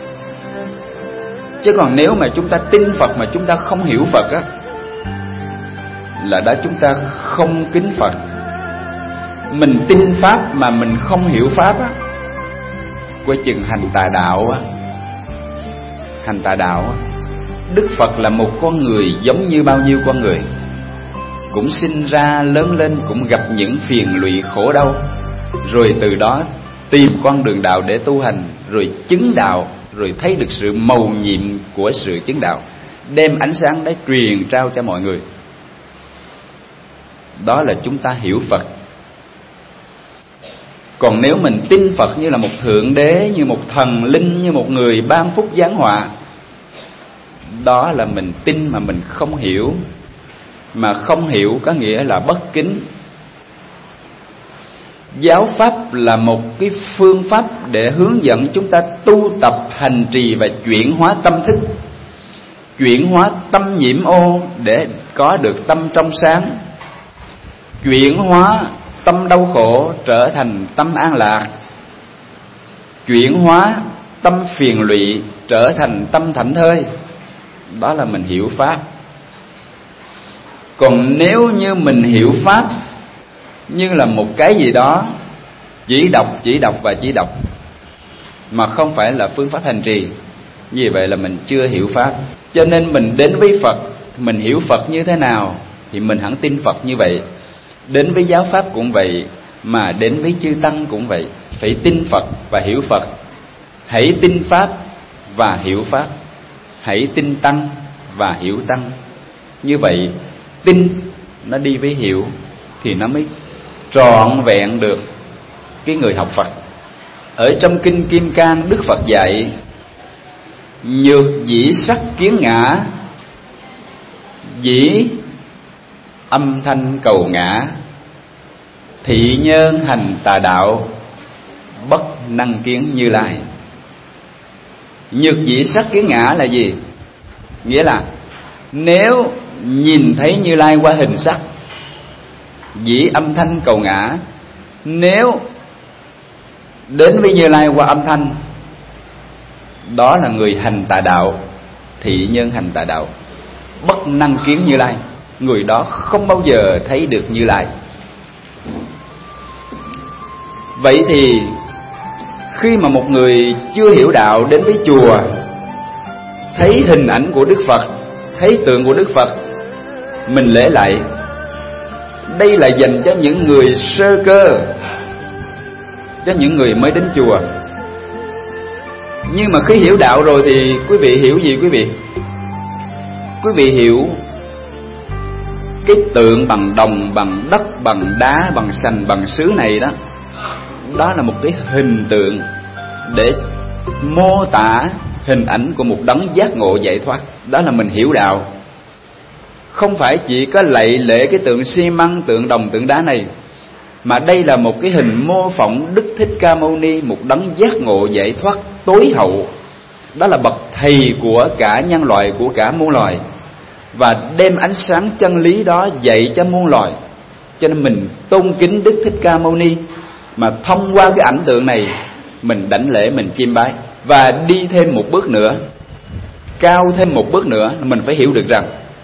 Chứ còn nếu mà chúng ta tin Phật mà chúng ta không hiểu Phật á, là đã chúng ta không kính Phật. Mình tin Pháp mà mình không hiểu Pháp á, coi chừng hành tà đạo á. Hành tà đạo á. Đức Phật là một con người giống như bao nhiêu con người, cũng sinh ra lớn lên, cũng gặp những phiền lụy khổ đau, rồi từ đó tìm con đường đạo để tu hành, rồi chứng đạo, rồi thấy được sự mầu nhiệm của sự chứng đạo, đem ánh sáng đấy truyền trao cho mọi người. Đó là chúng ta hiểu Phật. Còn nếu mình tin Phật như là một thượng đế, như một thần linh, như một người ban phúc giáng họa, đó là mình tin mà mình không hiểu. Mà không hiểu có nghĩa là bất kính. Giáo pháp là một cái phương pháp để hướng dẫn chúng ta tu tập, hành trì và chuyển hóa tâm thức, chuyển hóa tâm nhiễm ô để có được tâm trong sáng, chuyển hóa tâm đau khổ trở thành tâm an lạc, chuyển hóa tâm phiền lụy trở thành tâm thảnh thơi. Đó là mình hiểu pháp. Còn nếu như mình hiểu pháp như là một cái gì đó chỉ đọc, chỉ đọc và chỉ đọc, mà không phải là phương pháp hành trì, như vậy là mình chưa hiểu pháp. Cho nên mình đến với Phật, mình hiểu Phật như thế nào thì mình hẳn tin Phật như vậy. Đến với giáo pháp cũng vậy, mà đến với chư tăng cũng vậy. Phải tin Phật và hiểu Phật. Hãy tin pháp và hiểu pháp, hãy tin tăng và hiểu tăng. Như vậy tin nó đi với hiểu thì nó mới trọn vẹn được cái người học Phật. Ở trong kinh Kim Cang, Đức Phật dạy: nhược dĩ sắc kiến ngã, dĩ âm thanh cầu ngã, thị nhân hành tà đạo, bất năng kiến Như Lai. Nhược dĩ sắc kiến ngã là gì? Nghĩa là nếu nhìn thấy Như Lai qua hình sắc, dĩ âm thanh cầu ngã, nếu đến với Như Lai qua âm thanh, đó là người hành tà đạo, thị nhân hành tà đạo, bất năng kiến Như Lai. Người đó không bao giờ thấy được Như Lai. Vậy thì khi mà một người chưa hiểu đạo đến với chùa, thấy hình ảnh của Đức Phật, thấy tượng của Đức Phật, mình lễ lại. Đây là dành cho những người sơ cơ, cho những người mới đến chùa. Nhưng mà khi hiểu đạo rồi thì quý vị hiểu gì quý vị? Quý vị hiểu cái tượng bằng đồng, bằng đất, bằng đá, bằng sành, bằng sứ này đó, đó là một cái hình tượng để mô tả hình ảnh của một đấng giác ngộ giải thoát. Đó là mình hiểu đạo. không phải chỉ có lạy lễ cái tượng xi măng, tượng đồng, tượng đá này, mà đây là một cái hình mô phỏng Đức Thích Ca Mâu Ni, một đấng giác ngộ giải thoát tối hậu. Đó là bậc thầy của cả nhân loại, của cả muôn loài, và đem ánh sáng chân lý đó dạy cho muôn loài. Cho nên mình tôn kính Đức Thích Ca Mâu Ni, mà thông qua cái ảnh tượng này mình đảnh lễ, mình chiêm bái. Và đi thêm một bước nữa, cao thêm một bước nữa, mình phải hiểu được rằng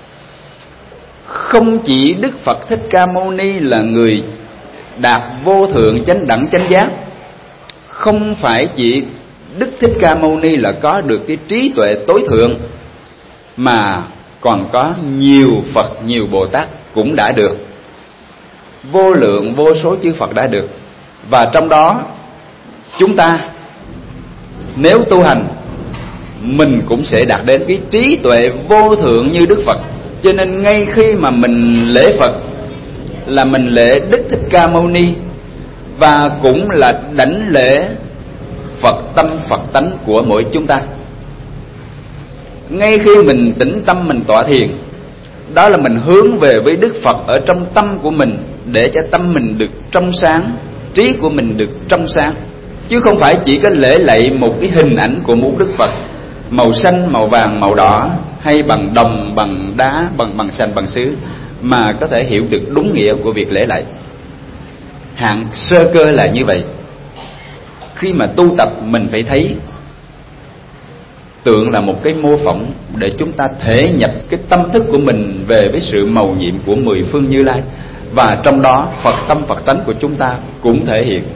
không chỉ Đức Phật Thích Ca Mâu Ni là người đạt vô thượng chánh đẳng chánh giác, không phải chỉ Đức Thích Ca Mâu Ni là có được cái trí tuệ tối thượng, mà còn có nhiều Phật, nhiều Bồ Tát cũng đã được. Vô lượng vô số chư Phật đã được. Và trong đó chúng ta nếu tu hành, mình cũng sẽ đạt đến cái trí tuệ vô thượng như Đức Phật. Cho nên ngay khi mà mình lễ Phật là mình lễ Đức Thích Ca Mâu Ni, và cũng là đảnh lễ Phật tâm Phật tánh của mỗi chúng ta. Ngay khi mình tĩnh tâm, mình tọa thiền, đó là mình hướng về với Đức Phật ở trong tâm của mình, để cho tâm mình được trong sáng, trí của mình được trong sáng. Chứ không phải chỉ có lễ lạy một cái hình ảnh của một Đức Phật màu xanh, màu vàng, màu đỏ, hay bằng đồng, bằng đá, bằng bằng xanh, bằng sứ, mà có thể hiểu được đúng nghĩa của việc lễ lạy. Hạng sơ cơ là như vậy. Khi mà tu tập, mình phải thấy tượng là một cái mô phỏng để chúng ta thể nhập cái tâm thức của mình về với sự mầu nhiệm của mười phương Như Lai, và trong đó Phật tâm Phật tánh của chúng ta cũng thể hiện.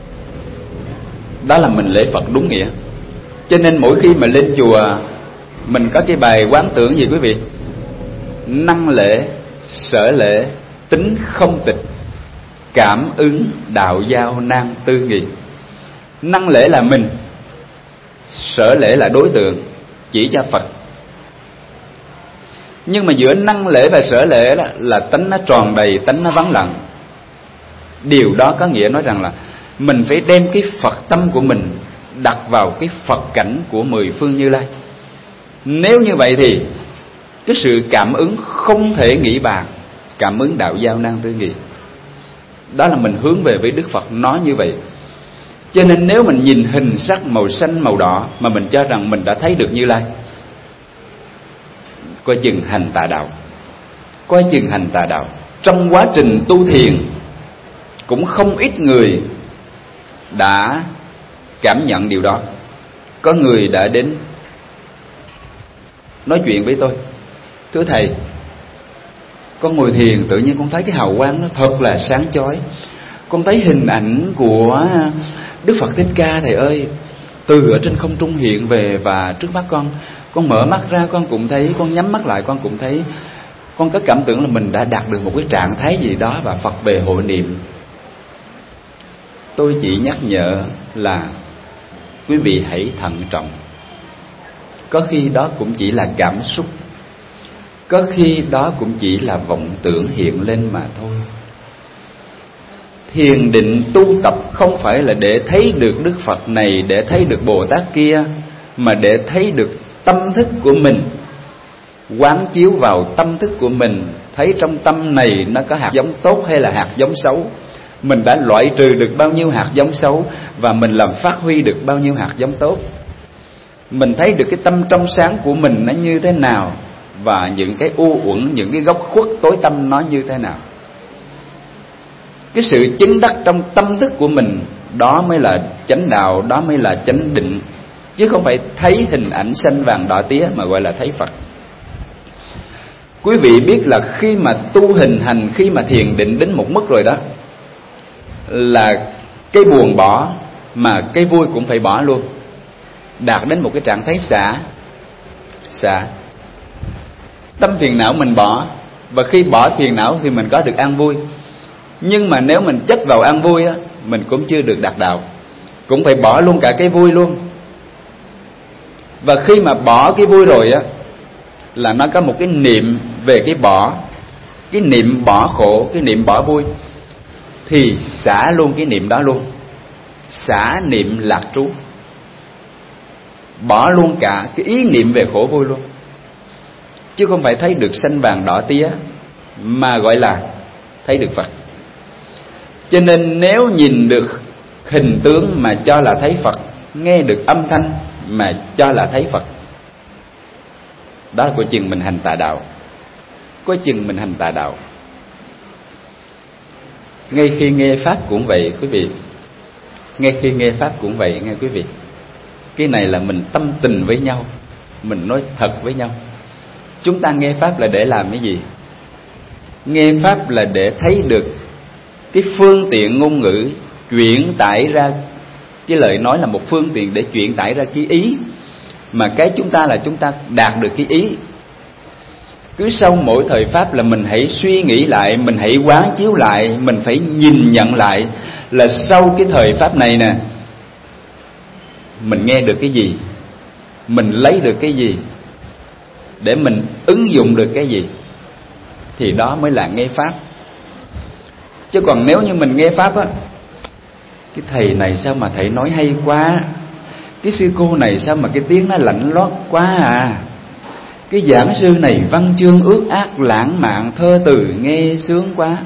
Đó là mình lễ Phật đúng nghĩa. Cho nên mỗi khi mà lên chùa, mình có cái bài quán tưởng gì quý vị? Năng lễ, sở lễ, tính không tịch, cảm ứng đạo giao nan tư nghị. Năng lễ là mình, sở lễ là đối tượng chỉ cho Phật. Nhưng mà giữa năng lễ và sở lễ đó là tánh nó tròn đầy, tánh nó vắng lặng. Điều đó có nghĩa nói rằng là mình phải đem cái Phật tâm của mình đặt vào cái Phật cảnh của mười phương Như Lai. Nếu như vậy thì cái sự cảm ứng không thể nghĩ bàn, cảm ứng đạo giao nan tư nghị. Đó là mình hướng về với Đức Phật nói như vậy. Cho nên nếu mình nhìn hình sắc màu xanh, màu đỏ mà mình cho rằng mình đã thấy được Như Lai, coi chừng hành tà đạo, coi chừng hành tà đạo. Trong quá trình tu thiền cũng không ít người đã cảm nhận điều đó. Có người đã đến nói chuyện với tôi: thưa thầy, con ngồi thiền tự nhiên con thấy cái hào quang nó thật là sáng chói, con thấy hình ảnh của Đức Phật Thích Ca thầy ơi, từ ở trên không trung hiện về, và trước mắt con, con mở mắt ra con cũng thấy, con nhắm mắt lại con cũng thấy. Con có cảm tưởng là mình đã đạt được một cái trạng thái gì đó, và Phật về hộ niệm. Tôi chỉ nhắc nhở là quý vị hãy thận trọng. Có khi đó cũng chỉ là cảm xúc, có khi đó cũng chỉ là vọng tưởng hiện lên mà thôi. Thiền định tu tập không phải là để thấy được Đức Phật này, để thấy được Bồ Tát kia, mà để thấy được tâm thức của mình, quán chiếu vào tâm thức của mình, thấy trong tâm này nó có hạt giống tốt hay là hạt giống xấu, mình đã loại trừ được bao nhiêu hạt giống xấu, và mình làm phát huy được bao nhiêu hạt giống tốt. Mình thấy được cái tâm trong sáng của mình nó như thế nào, và những cái u uẩn, những cái góc khuất tối tâm nó như thế nào. Cái sự chứng đắc trong tâm thức của mình, đó mới là chánh đạo, đó mới là chánh định, chứ không phải thấy hình ảnh xanh vàng đỏ tía mà gọi là thấy Phật. Quý vị biết là khi mà tu hình hành, khi mà thiền định đến một mức rồi đó, là cái buồn bỏ mà cái vui cũng phải bỏ luôn, đạt đến một cái trạng thái xả. Xả tâm phiền não mình bỏ, và khi bỏ phiền não thì mình có được an vui. Nhưng mà nếu mình chấp vào an vui á, mình cũng chưa được đạt đạo, cũng phải bỏ luôn cả cái vui luôn. Và khi mà bỏ cái vui rồi á, là nó có một cái niệm về cái bỏ, cái niệm bỏ khổ, cái niệm bỏ vui, thì xả luôn cái niệm đó luôn, xả niệm lạc trú, bỏ luôn cả cái ý niệm về khổ vui luôn. chứ không phải thấy được xanh vàng đỏ tía, mà gọi là thấy được Phật. Cho nên nếu nhìn được hình tướng mà cho là thấy Phật, nghe được âm thanh mà cho là thấy Phật, đó là coi chừng mình hành tà đạo. Coi chừng mình hành tà đạo. Ngay khi nghe Pháp cũng vậy quý vị. Ngay khi nghe Pháp cũng vậy nghe quý vị. Cái này là mình tâm tình với nhau, mình nói thật với nhau. Chúng ta nghe Pháp là để làm cái gì? Nghe Pháp là để thấy được cái phương tiện ngôn ngữ chuyển tải ra. Cái lời nói là một phương tiện để chuyển tải ra cái ý, mà cái chúng ta là chúng ta đạt được cái ý. Cứ sau mỗi thời Pháp là mình hãy suy nghĩ lại, mình hãy quán chiếu lại, mình phải nhìn nhận lại là sau cái thời Pháp này nè, mình nghe được cái gì, mình lấy được cái gì, để mình ứng dụng được cái gì, thì đó mới là nghe Pháp. Chứ còn nếu như mình nghe Pháp á, cái thầy này sao mà thầy nói hay quá, cái sư cô này sao mà cái tiếng nó lạnh lót quá à, cái giảng sư này văn chương ước ác lãng mạn thơ từ nghe sướng quá,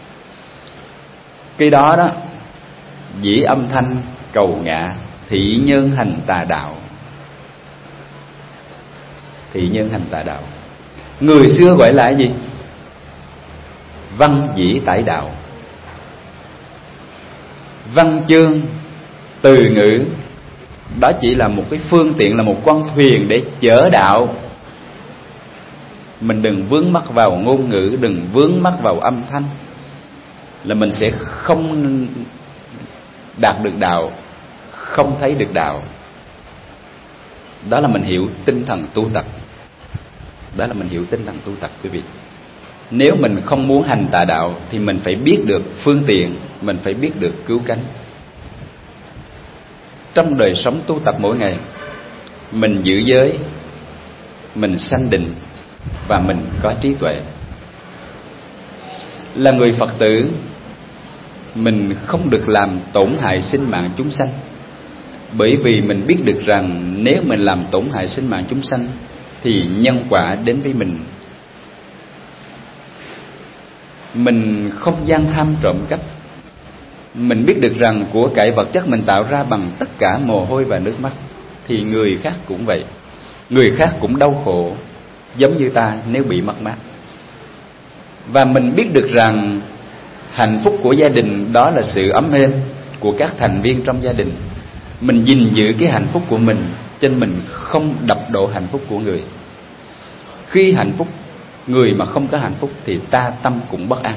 cái đó đó dĩ âm thanh cầu ngạ, thị nhân hành tà đạo. Thị nhân hành tà đạo. Người xưa gọi là cái gì? Văn dĩ tải đạo. Văn chương, từ ngữ, đó chỉ là một cái phương tiện, là một con thuyền để chở đạo. Mình đừng vướng mắc vào ngôn ngữ, đừng vướng mắc vào âm thanh, là mình sẽ không đạt được đạo, không thấy được đạo. Đó là mình hiểu tinh thần tu tập. Đó là mình hiểu tinh thần tu tập quý vị. Nếu mình không muốn hành tà đạo thì mình phải biết được phương tiện, mình phải biết được cứu cánh. Trong đời sống tu tập mỗi ngày, mình giữ giới, mình sanh định và mình có trí tuệ. Là người Phật tử, mình không được làm tổn hại sinh mạng chúng sanh. Bởi vì mình biết được rằng nếu mình làm tổn hại sinh mạng chúng sanh thì nhân quả đến với mình. Mình không gian tham trộm cắp. Mình biết được rằng của cải vật chất mình tạo ra bằng tất cả mồ hôi và nước mắt, thì người khác cũng vậy. Người khác cũng đau khổ giống như ta nếu bị mất mát. Và mình biết được rằng hạnh phúc của gia đình đó là sự ấm êm của các thành viên trong gia đình. Mình gìn giữ cái hạnh phúc của mình, cho nên mình không đập đổ hạnh phúc của người. Khi hạnh phúc người mà không có hạnh phúc thì ta tâm cũng bất an.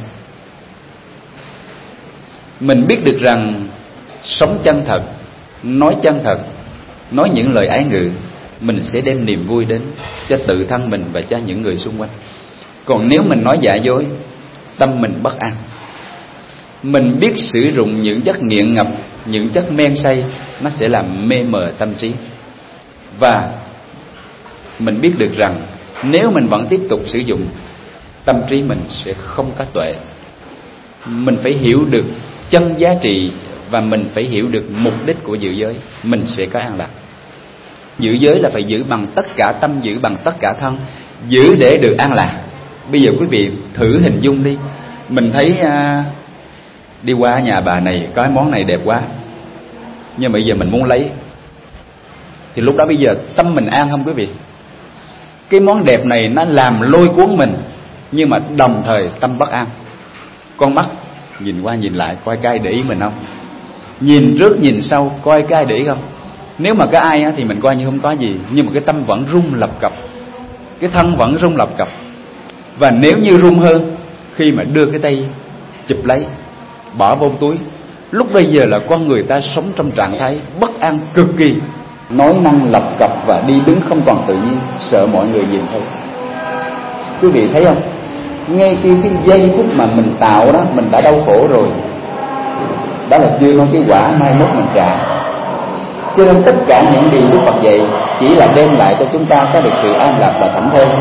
Mình biết được rằng sống chân thật, nói chân thật, nói những lời ái ngữ, mình sẽ đem niềm vui đến cho tự thân mình và cho những người xung quanh. Còn nếu mình nói giả dối, tâm mình bất an. Mình biết sử dụng những chất nghiện ngập, những chất men say, nó sẽ làm mê mờ tâm trí. Và mình biết được rằng nếu mình vẫn tiếp tục sử dụng, tâm trí mình sẽ không có tuệ. Mình phải hiểu được chân giá trị và mình phải hiểu được mục đích của giữ giới, mình sẽ có an lạc. Giữ giới là phải giữ bằng tất cả tâm, giữ bằng tất cả thân, giữ để được an lạc. Bây giờ quý vị thử hình dung đi, mình thấy à, đi qua nhà bà này có cái món này đẹp quá, nhưng mà bây giờ mình muốn lấy, thì lúc đó bây giờ tâm mình an không quý vị? Cái món đẹp này nó làm lôi cuốn mình, nhưng mà đồng thời tâm bất an. Con mắt nhìn qua nhìn lại coi cái để ý mình không, nhìn trước nhìn sau coi cái để ý không. Nếu mà có ai á, thì mình coi như không có gì, nhưng mà cái tâm vẫn rung lập cập, cái thân vẫn rung lập cập. Và nếu như rung hơn khi mà đưa cái tay chụp lấy, bỏ vô túi, lúc bây giờ là con người ta sống trong trạng thái bất an cực kỳ, nói năng lập cập và đi đứng không còn tự nhiên, sợ mọi người nhìn thấy. Quý vị thấy không? Ngay khi cái giây phút mà mình tạo đó, mình đã đau khổ rồi. Đó là chưa nói cái quả mai mốt mình trả. Cho nên tất cả những điều Đức Phật dạy chỉ là đem lại cho chúng ta có được sự an lạc và thảnh thơi.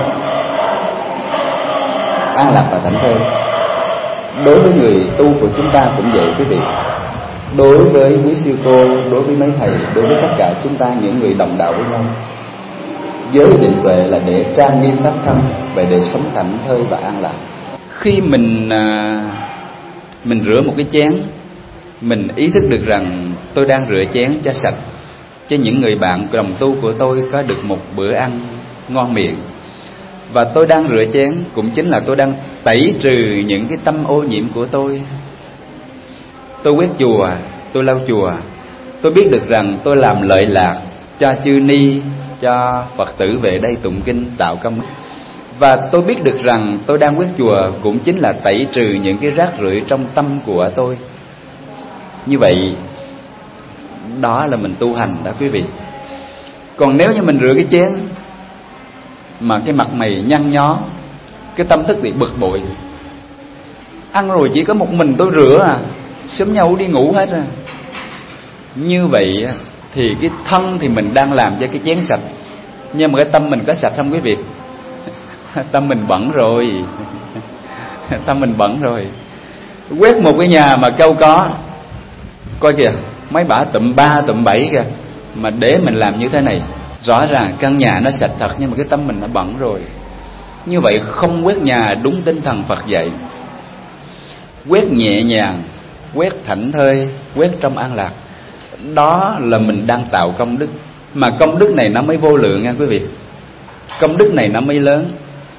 An lạc và thảnh thơi. Đối với người tu của chúng ta cũng vậy quý vị. Đối với quý sư cô, đối với mấy thầy, đối với tất cả chúng ta những người đồng đạo với nhau, Giới định tuệ là để trang nghiêm pháp thân và để sống thảnh thơi và an lạc. Khi mình à, mình rửa một cái chén, mình ý thức được rằng tôi đang rửa chén cho sạch, cho những người bạn đồng tu của tôi có được một bữa ăn ngon miệng. Và tôi đang rửa chén cũng chính là tôi đang tẩy trừ những cái tâm ô nhiễm của tôi. Tôi quét chùa, tôi lau chùa, tôi biết được rằng tôi làm lợi lạc cho chư ni, cho Phật tử về đây tụng kinh tạo công. Và tôi biết được rằng tôi đang quét chùa cũng chính là tẩy trừ những cái rác rưởi trong tâm của tôi. Như vậy đó là mình tu hành đó quý vị. Còn nếu như mình rửa cái chén mà cái mặt mày nhăn nhó, cái tâm thức bị bực bội, ăn rồi chỉ có một mình tôi rửa à, sớm nhau đi ngủ hết à, như vậy thì cái thân thì mình đang làm cho cái chén sạch, nhưng mà cái tâm mình có sạch không quý vị? Tâm mình bẩn rồi. Tâm mình bẩn rồi. Quét một cái nhà mà câu có, coi kìa, mấy bả tụm ba tụm bảy kìa, mà để mình làm như thế này, rõ ràng căn nhà nó sạch thật nhưng mà cái tâm mình nó bẩn rồi. Như vậy không quét nhà đúng tinh thần Phật dạy. Quét nhẹ nhàng, quét thảnh thơi, quét trong an lạc, đó là mình đang tạo công đức. Mà công đức này nó mới vô lượng nha quý vị. Công đức này nó mới lớn.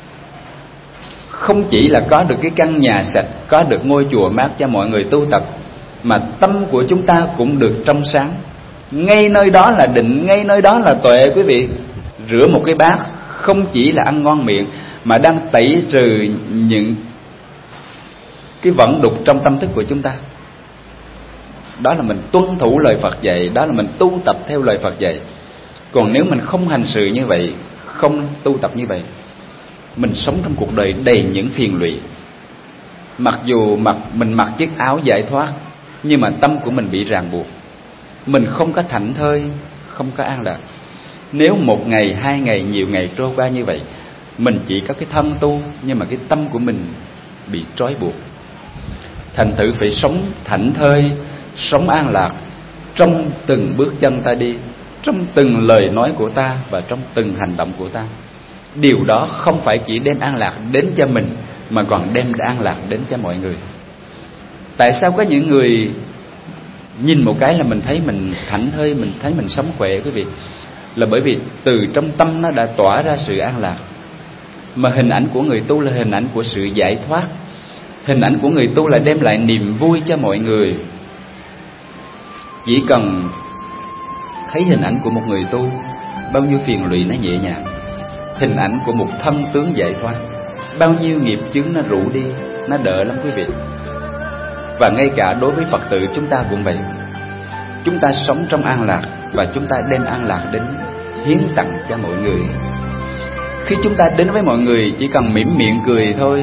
Không chỉ là có được cái căn nhà sạch, có được ngôi chùa mát cho mọi người tu tập, mà tâm của chúng ta cũng được trong sáng. Ngay nơi đó là định, ngay nơi đó là tuệ quý vị. Rửa một cái bát không chỉ là ăn ngon miệng, mà đang tẩy trừ những cái vẩn đục trong tâm thức của chúng ta. Đó là mình tuân thủ lời Phật dạy, đó là mình tu tập theo lời Phật dạy. Còn nếu mình không hành sự như vậy, không tu tập như vậy, mình sống trong cuộc đời đầy những phiền lụy. Mặc dù mặc mình mặc chiếc áo giải thoát, nhưng mà tâm của mình bị ràng buộc. Mình không có thảnh thơi, không có an lạc. Nếu một ngày, hai ngày, nhiều ngày trôi qua như vậy, mình chỉ có cái thân tu, nhưng mà cái tâm của mình bị trói buộc. Thành thử phải sống thảnh thơi, sống an lạc trong từng bước chân ta đi, trong từng lời nói của ta và trong từng hành động của ta. Điều đó không phải chỉ đem an lạc đến cho mình, mà còn đem an lạc đến cho mọi người. Tại sao có những người nhìn một cái là mình thấy mình thảnh thơi, mình thấy mình sống khỏe quý vị? Là bởi vì từ trong tâm nó đã tỏa ra sự an lạc. Mà hình ảnh của người tu là hình ảnh của sự giải thoát. Hình ảnh của người tu là đem lại niềm vui cho mọi người. Chỉ cần thấy hình ảnh của một người tu, bao nhiêu phiền lụy nó nhẹ nhàng. Hình ảnh của một thân tướng giải thoát, bao nhiêu nghiệp chướng nó rũ đi, nó đỡ lắm quý vị. Và ngay cả đối với Phật tử chúng ta cũng vậy. Chúng ta sống trong an lạc, và chúng ta đem an lạc đến hiến tặng cho mọi người. Khi chúng ta đến với mọi người, chỉ cần mỉm miệng cười thôi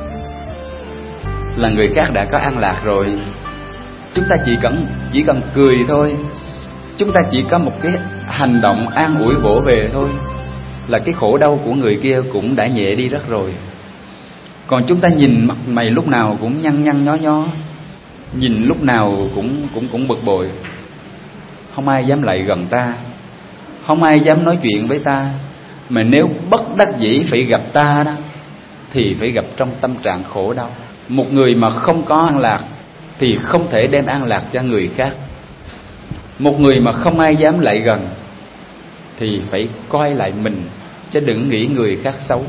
là người khác đã có an lạc rồi. Chúng ta chỉ cần chỉ cần cười thôi, chúng ta chỉ có một cái hành động an ủi vỗ về thôi, là cái khổ đau của người kia cũng đã nhẹ đi rất rồi. Còn chúng ta nhìn mặt mày lúc nào cũng nhăn nhăn nhó nhó, nhìn lúc nào cũng cũng cũng bực bội, không ai dám lại gần ta, không ai dám nói chuyện với ta. Mà nếu bất đắc dĩ phải gặp ta đó, thì phải gặp trong tâm trạng khổ đau. Một người mà không có an lạc thì không thể đem an lạc cho người khác. Một người mà không ai dám lại gần thì phải coi lại mình, chứ đừng nghĩ người khác xấu.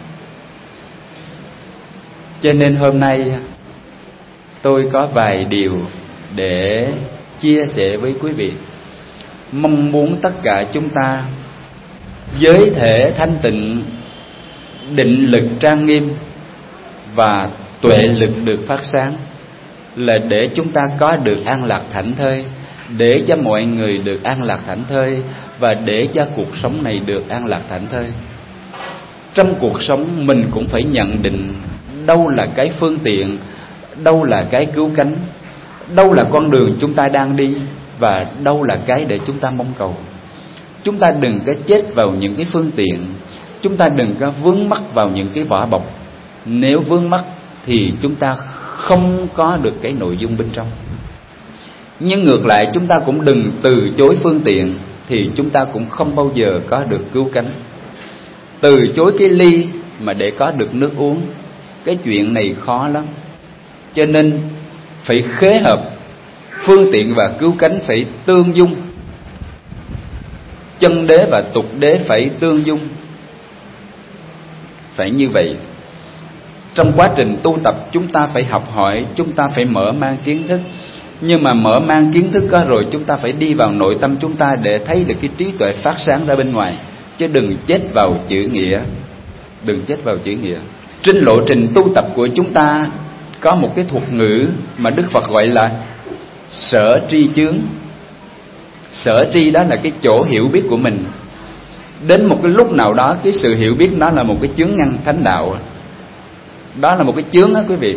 Cho nên hôm nay tôi có vài điều để chia sẻ với quý vị. Mong muốn tất cả chúng ta giới thể thanh tịnh, định lực trang nghiêm và tuệ lực được phát sáng, là để chúng ta có được an lạc thảnh thơi, để cho mọi người được an lạc thảnh thơi, và để cho cuộc sống này được an lạc thảnh thơi. Trong cuộc sống mình cũng phải nhận định đâu là cái phương tiện, đâu là cái cứu cánh, đâu là con đường chúng ta đang đi, và đâu là cái để chúng ta mong cầu. Chúng ta đừng có chết vào những cái phương tiện, chúng ta đừng có vướng mắc vào những cái vỏ bọc. Nếu vướng mắc thì chúng ta không có được cái nội dung bên trong. Nhưng ngược lại, chúng ta cũng đừng từ chối phương tiện, thì chúng ta cũng không bao giờ có được cứu cánh. từ chối cái ly mà để có được nước uống. Cái chuyện này khó lắm. Cho nên phải khế hợp, phương tiện và cứu cánh phải tương dung. Chân đế và tục đế phải tương dung. Phải như vậy. Trong quá trình tu tập chúng ta phải học hỏi, chúng ta phải mở mang kiến thức. Nhưng mà mở mang kiến thức có rồi, chúng ta phải đi vào nội tâm chúng ta để thấy được cái trí tuệ phát sáng ra bên ngoài. Chứ đừng chết vào chữ nghĩa. Đừng chết vào chữ nghĩa. Trên lộ trình tu tập của chúng ta có một cái thuật ngữ mà Đức Phật gọi là sở tri chướng. Sở tri đó là cái chỗ hiểu biết của mình. Đến một cái lúc nào đó, cái sự hiểu biết đó là một cái chướng ngăn thánh đạo. Đó là một cái chướng đó quý vị.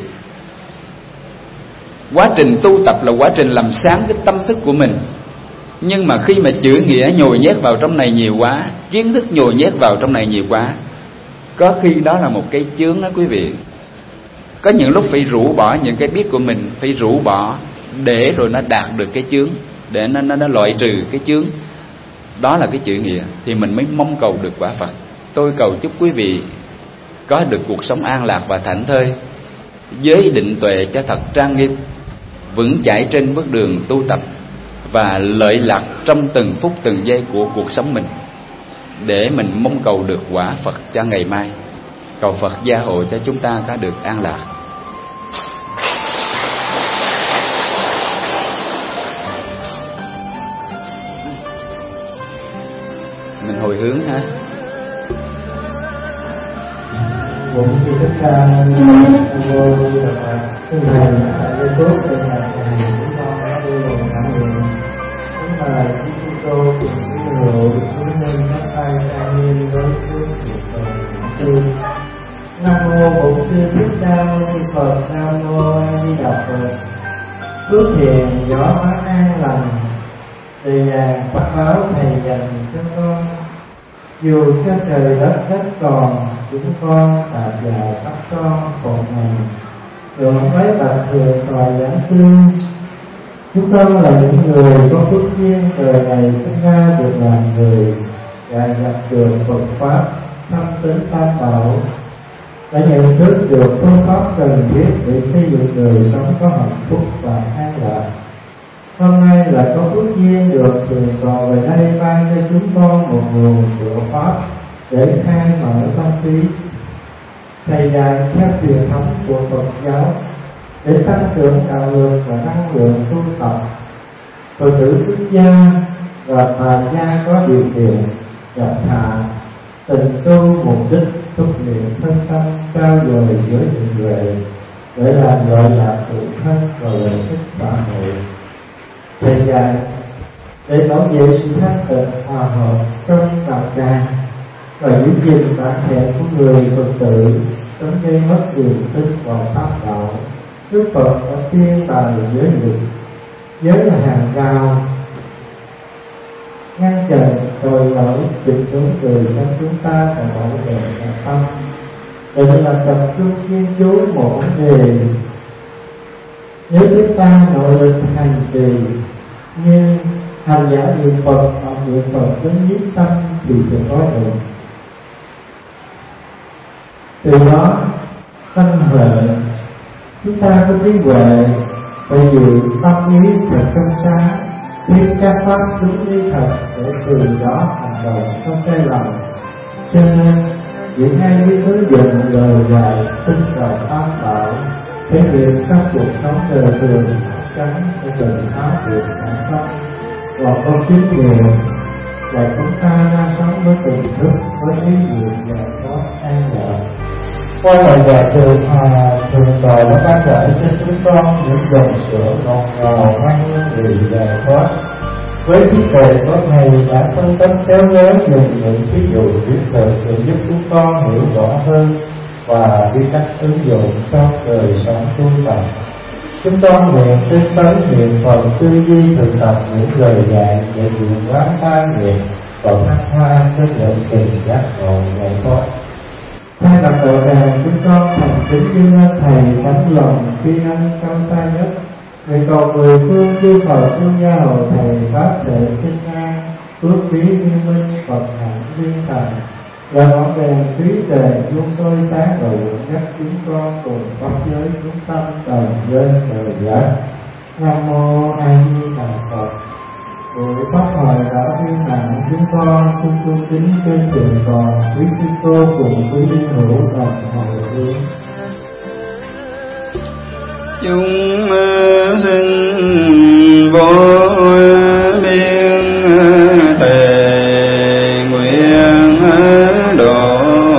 Quá trình tu tập là quá trình làm sáng cái tâm thức của mình. Nhưng mà khi mà chữ nghĩa nhồi nhét vào trong này nhiều quá, kiến thức nhồi nhét vào trong này nhiều quá, có khi đó là một cái chướng đó quý vị. Có những lúc phải rũ bỏ những cái biết của mình, phải rũ bỏ để rồi nó đạt được cái chướng, để nó, nó, nó loại trừ cái chướng. Đó là cái chữ nghĩa. Thì mình mới mong cầu được quả Phật. Tôi cầu chúc quý vị có được cuộc sống an lạc và thảnh thơi, giới định tuệ cho thật trang nghiêm, vững chãi trên bước đường tu tập, và lợi lạc trong từng phút từng giây của cuộc sống mình, để mình mong cầu được quả Phật cho ngày mai. Cầu Phật gia hộ cho chúng ta có được an lạc. Mình hồi hướng ha. Cũng như tất cả vô là cái này là cái tốt để là thầy chúng con đã đưa vào cảm nguyện. Chúng ta chúng tôi cùng cái lộ chúng nên các tay trang nghiêm với phước việc cầu tư. Nam mô Bổn Sư Thích Ca Mâu Ni Phật. Nam mô A Di Đà Phật. Phước thiện gió mát an lành, từ vàng phát báo thầy dành cho con. Dù cho trời đất đất còn, chúng con tạ dài bắt con một ngày, được mấy bậc thượng tòa giảng thương. Chúng con là những người có phước duyên đời này sinh ra được làm người, và gặp được Phật pháp thâm tín tam bảo, đã nhận thức được phương pháp cần thiết để xây dựng đời sống có hạnh phúc và an lạc. Hôm nay là có phước duyên được thượng tọa về đây ban cho chúng con một nguồn diệu pháp để khai mở tâm trí. Thầy dạy theo truyền thống của Phật giáo để tăng trưởng đạo lực và năng lượng tu tập. Phật tử xuất gia và bà gia có điều kiện gặp hạ tình tu mục đích thúc luyện thân tâm trao dồi giữa những người để làm lợi lạc tự thân và lợi ích xã hội. Thầy dạy để bảo vệ sự thanh tịnh hòa hợp trong đạo tràng và giữ gìn bản thể của người Phật tử, tránh gây mất niềm tin vào pháp đạo. Đức Phật đã tuyên tài giới luật, giới là hàng rào ngăn chặn tội lỗi định hướng người trong chúng ta và bảo vệ nội tâm. Để là tập trung nghiên cứu một vấn đề. Nếu chúng ta nội lực hành trì như hành giả niệm Phật hoặc niệm Phật đến nhiếp tâm thì sẽ có được. Từ đó tâm huệ, chúng ta có trí huệ phải giữ tâm ý thật trong sáng, biết các pháp đúng lý thật để từ đó hành động không sai lầm. Cho nên chỉ hay biết ứng dụng lời dạy tinh cầu tam bảo thể hiện trong cuộc sống đời thường tránh sẽ tự áp được bản thân và có chính niệm, và chúng ta đang sống với tình thức, với ý niệm giải thoát an lạc. Qua lời dạy thường à, thường tọa đã ban dạy cho chúng con những dòng sữa ngọt ngào mang hương vị giải thoát. Với trí tuệ của thầy đã phân tích kéo léo dùng những ví dụ thiết thực để giúp chúng con hiểu rõ hơn và biết cách ứng dụng trong đời sống tu tập. Chúng con nguyện tinh tấn niệm Phật, tư duy thực tập những lời dạy để vượt quán tha nghiệp và thăng hoa trên lượng trình giác ngộ giải thoát. Thay mặt đạo tràng, chúng con thành kính dâng lên thầy tấm lòng tri ân cao xa nhất, nguyện cầu mười phương chư Phật thương gia hộ thầy pháp thể sinh an, phước trí viên minh Phật hạnh viên thành, Và ngọn đèn trí tuệ luôn soi sáng và dẫn dắt chúng con cùng pháp giới chúng tâm tầm lên trời giác. Nam mô A Di Đà Phật. Buổi pháp hội đã viên mãn, chúng con xin cung kính trên thượng toàn quý sư cô cùng quý liên hữu đồng hồi hướng. Chúng sinh vô biên thề nguyện độ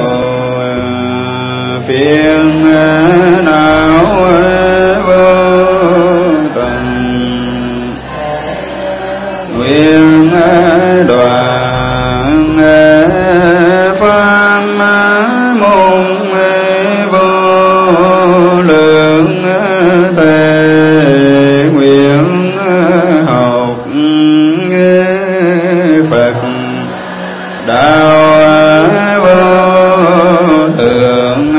phiền não vô tận, nguyện đoạn pháp môn vô lượng thề nguyện học Phật đạo vô thượng,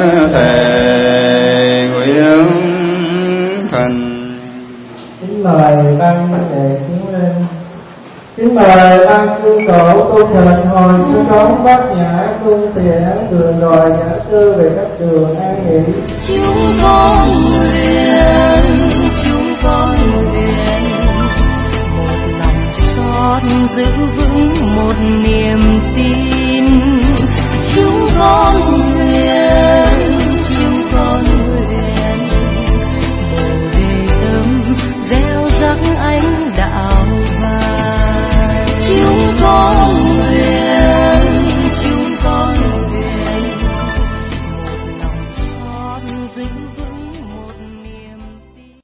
thề nguyện thành. Kính mời ban đệ tiến lên. Kính mời ban cương tổ tu thịnh hồi chú đón bát nhã cung tiền đường đòi giả sư về các đường an nghỉ. Chúng con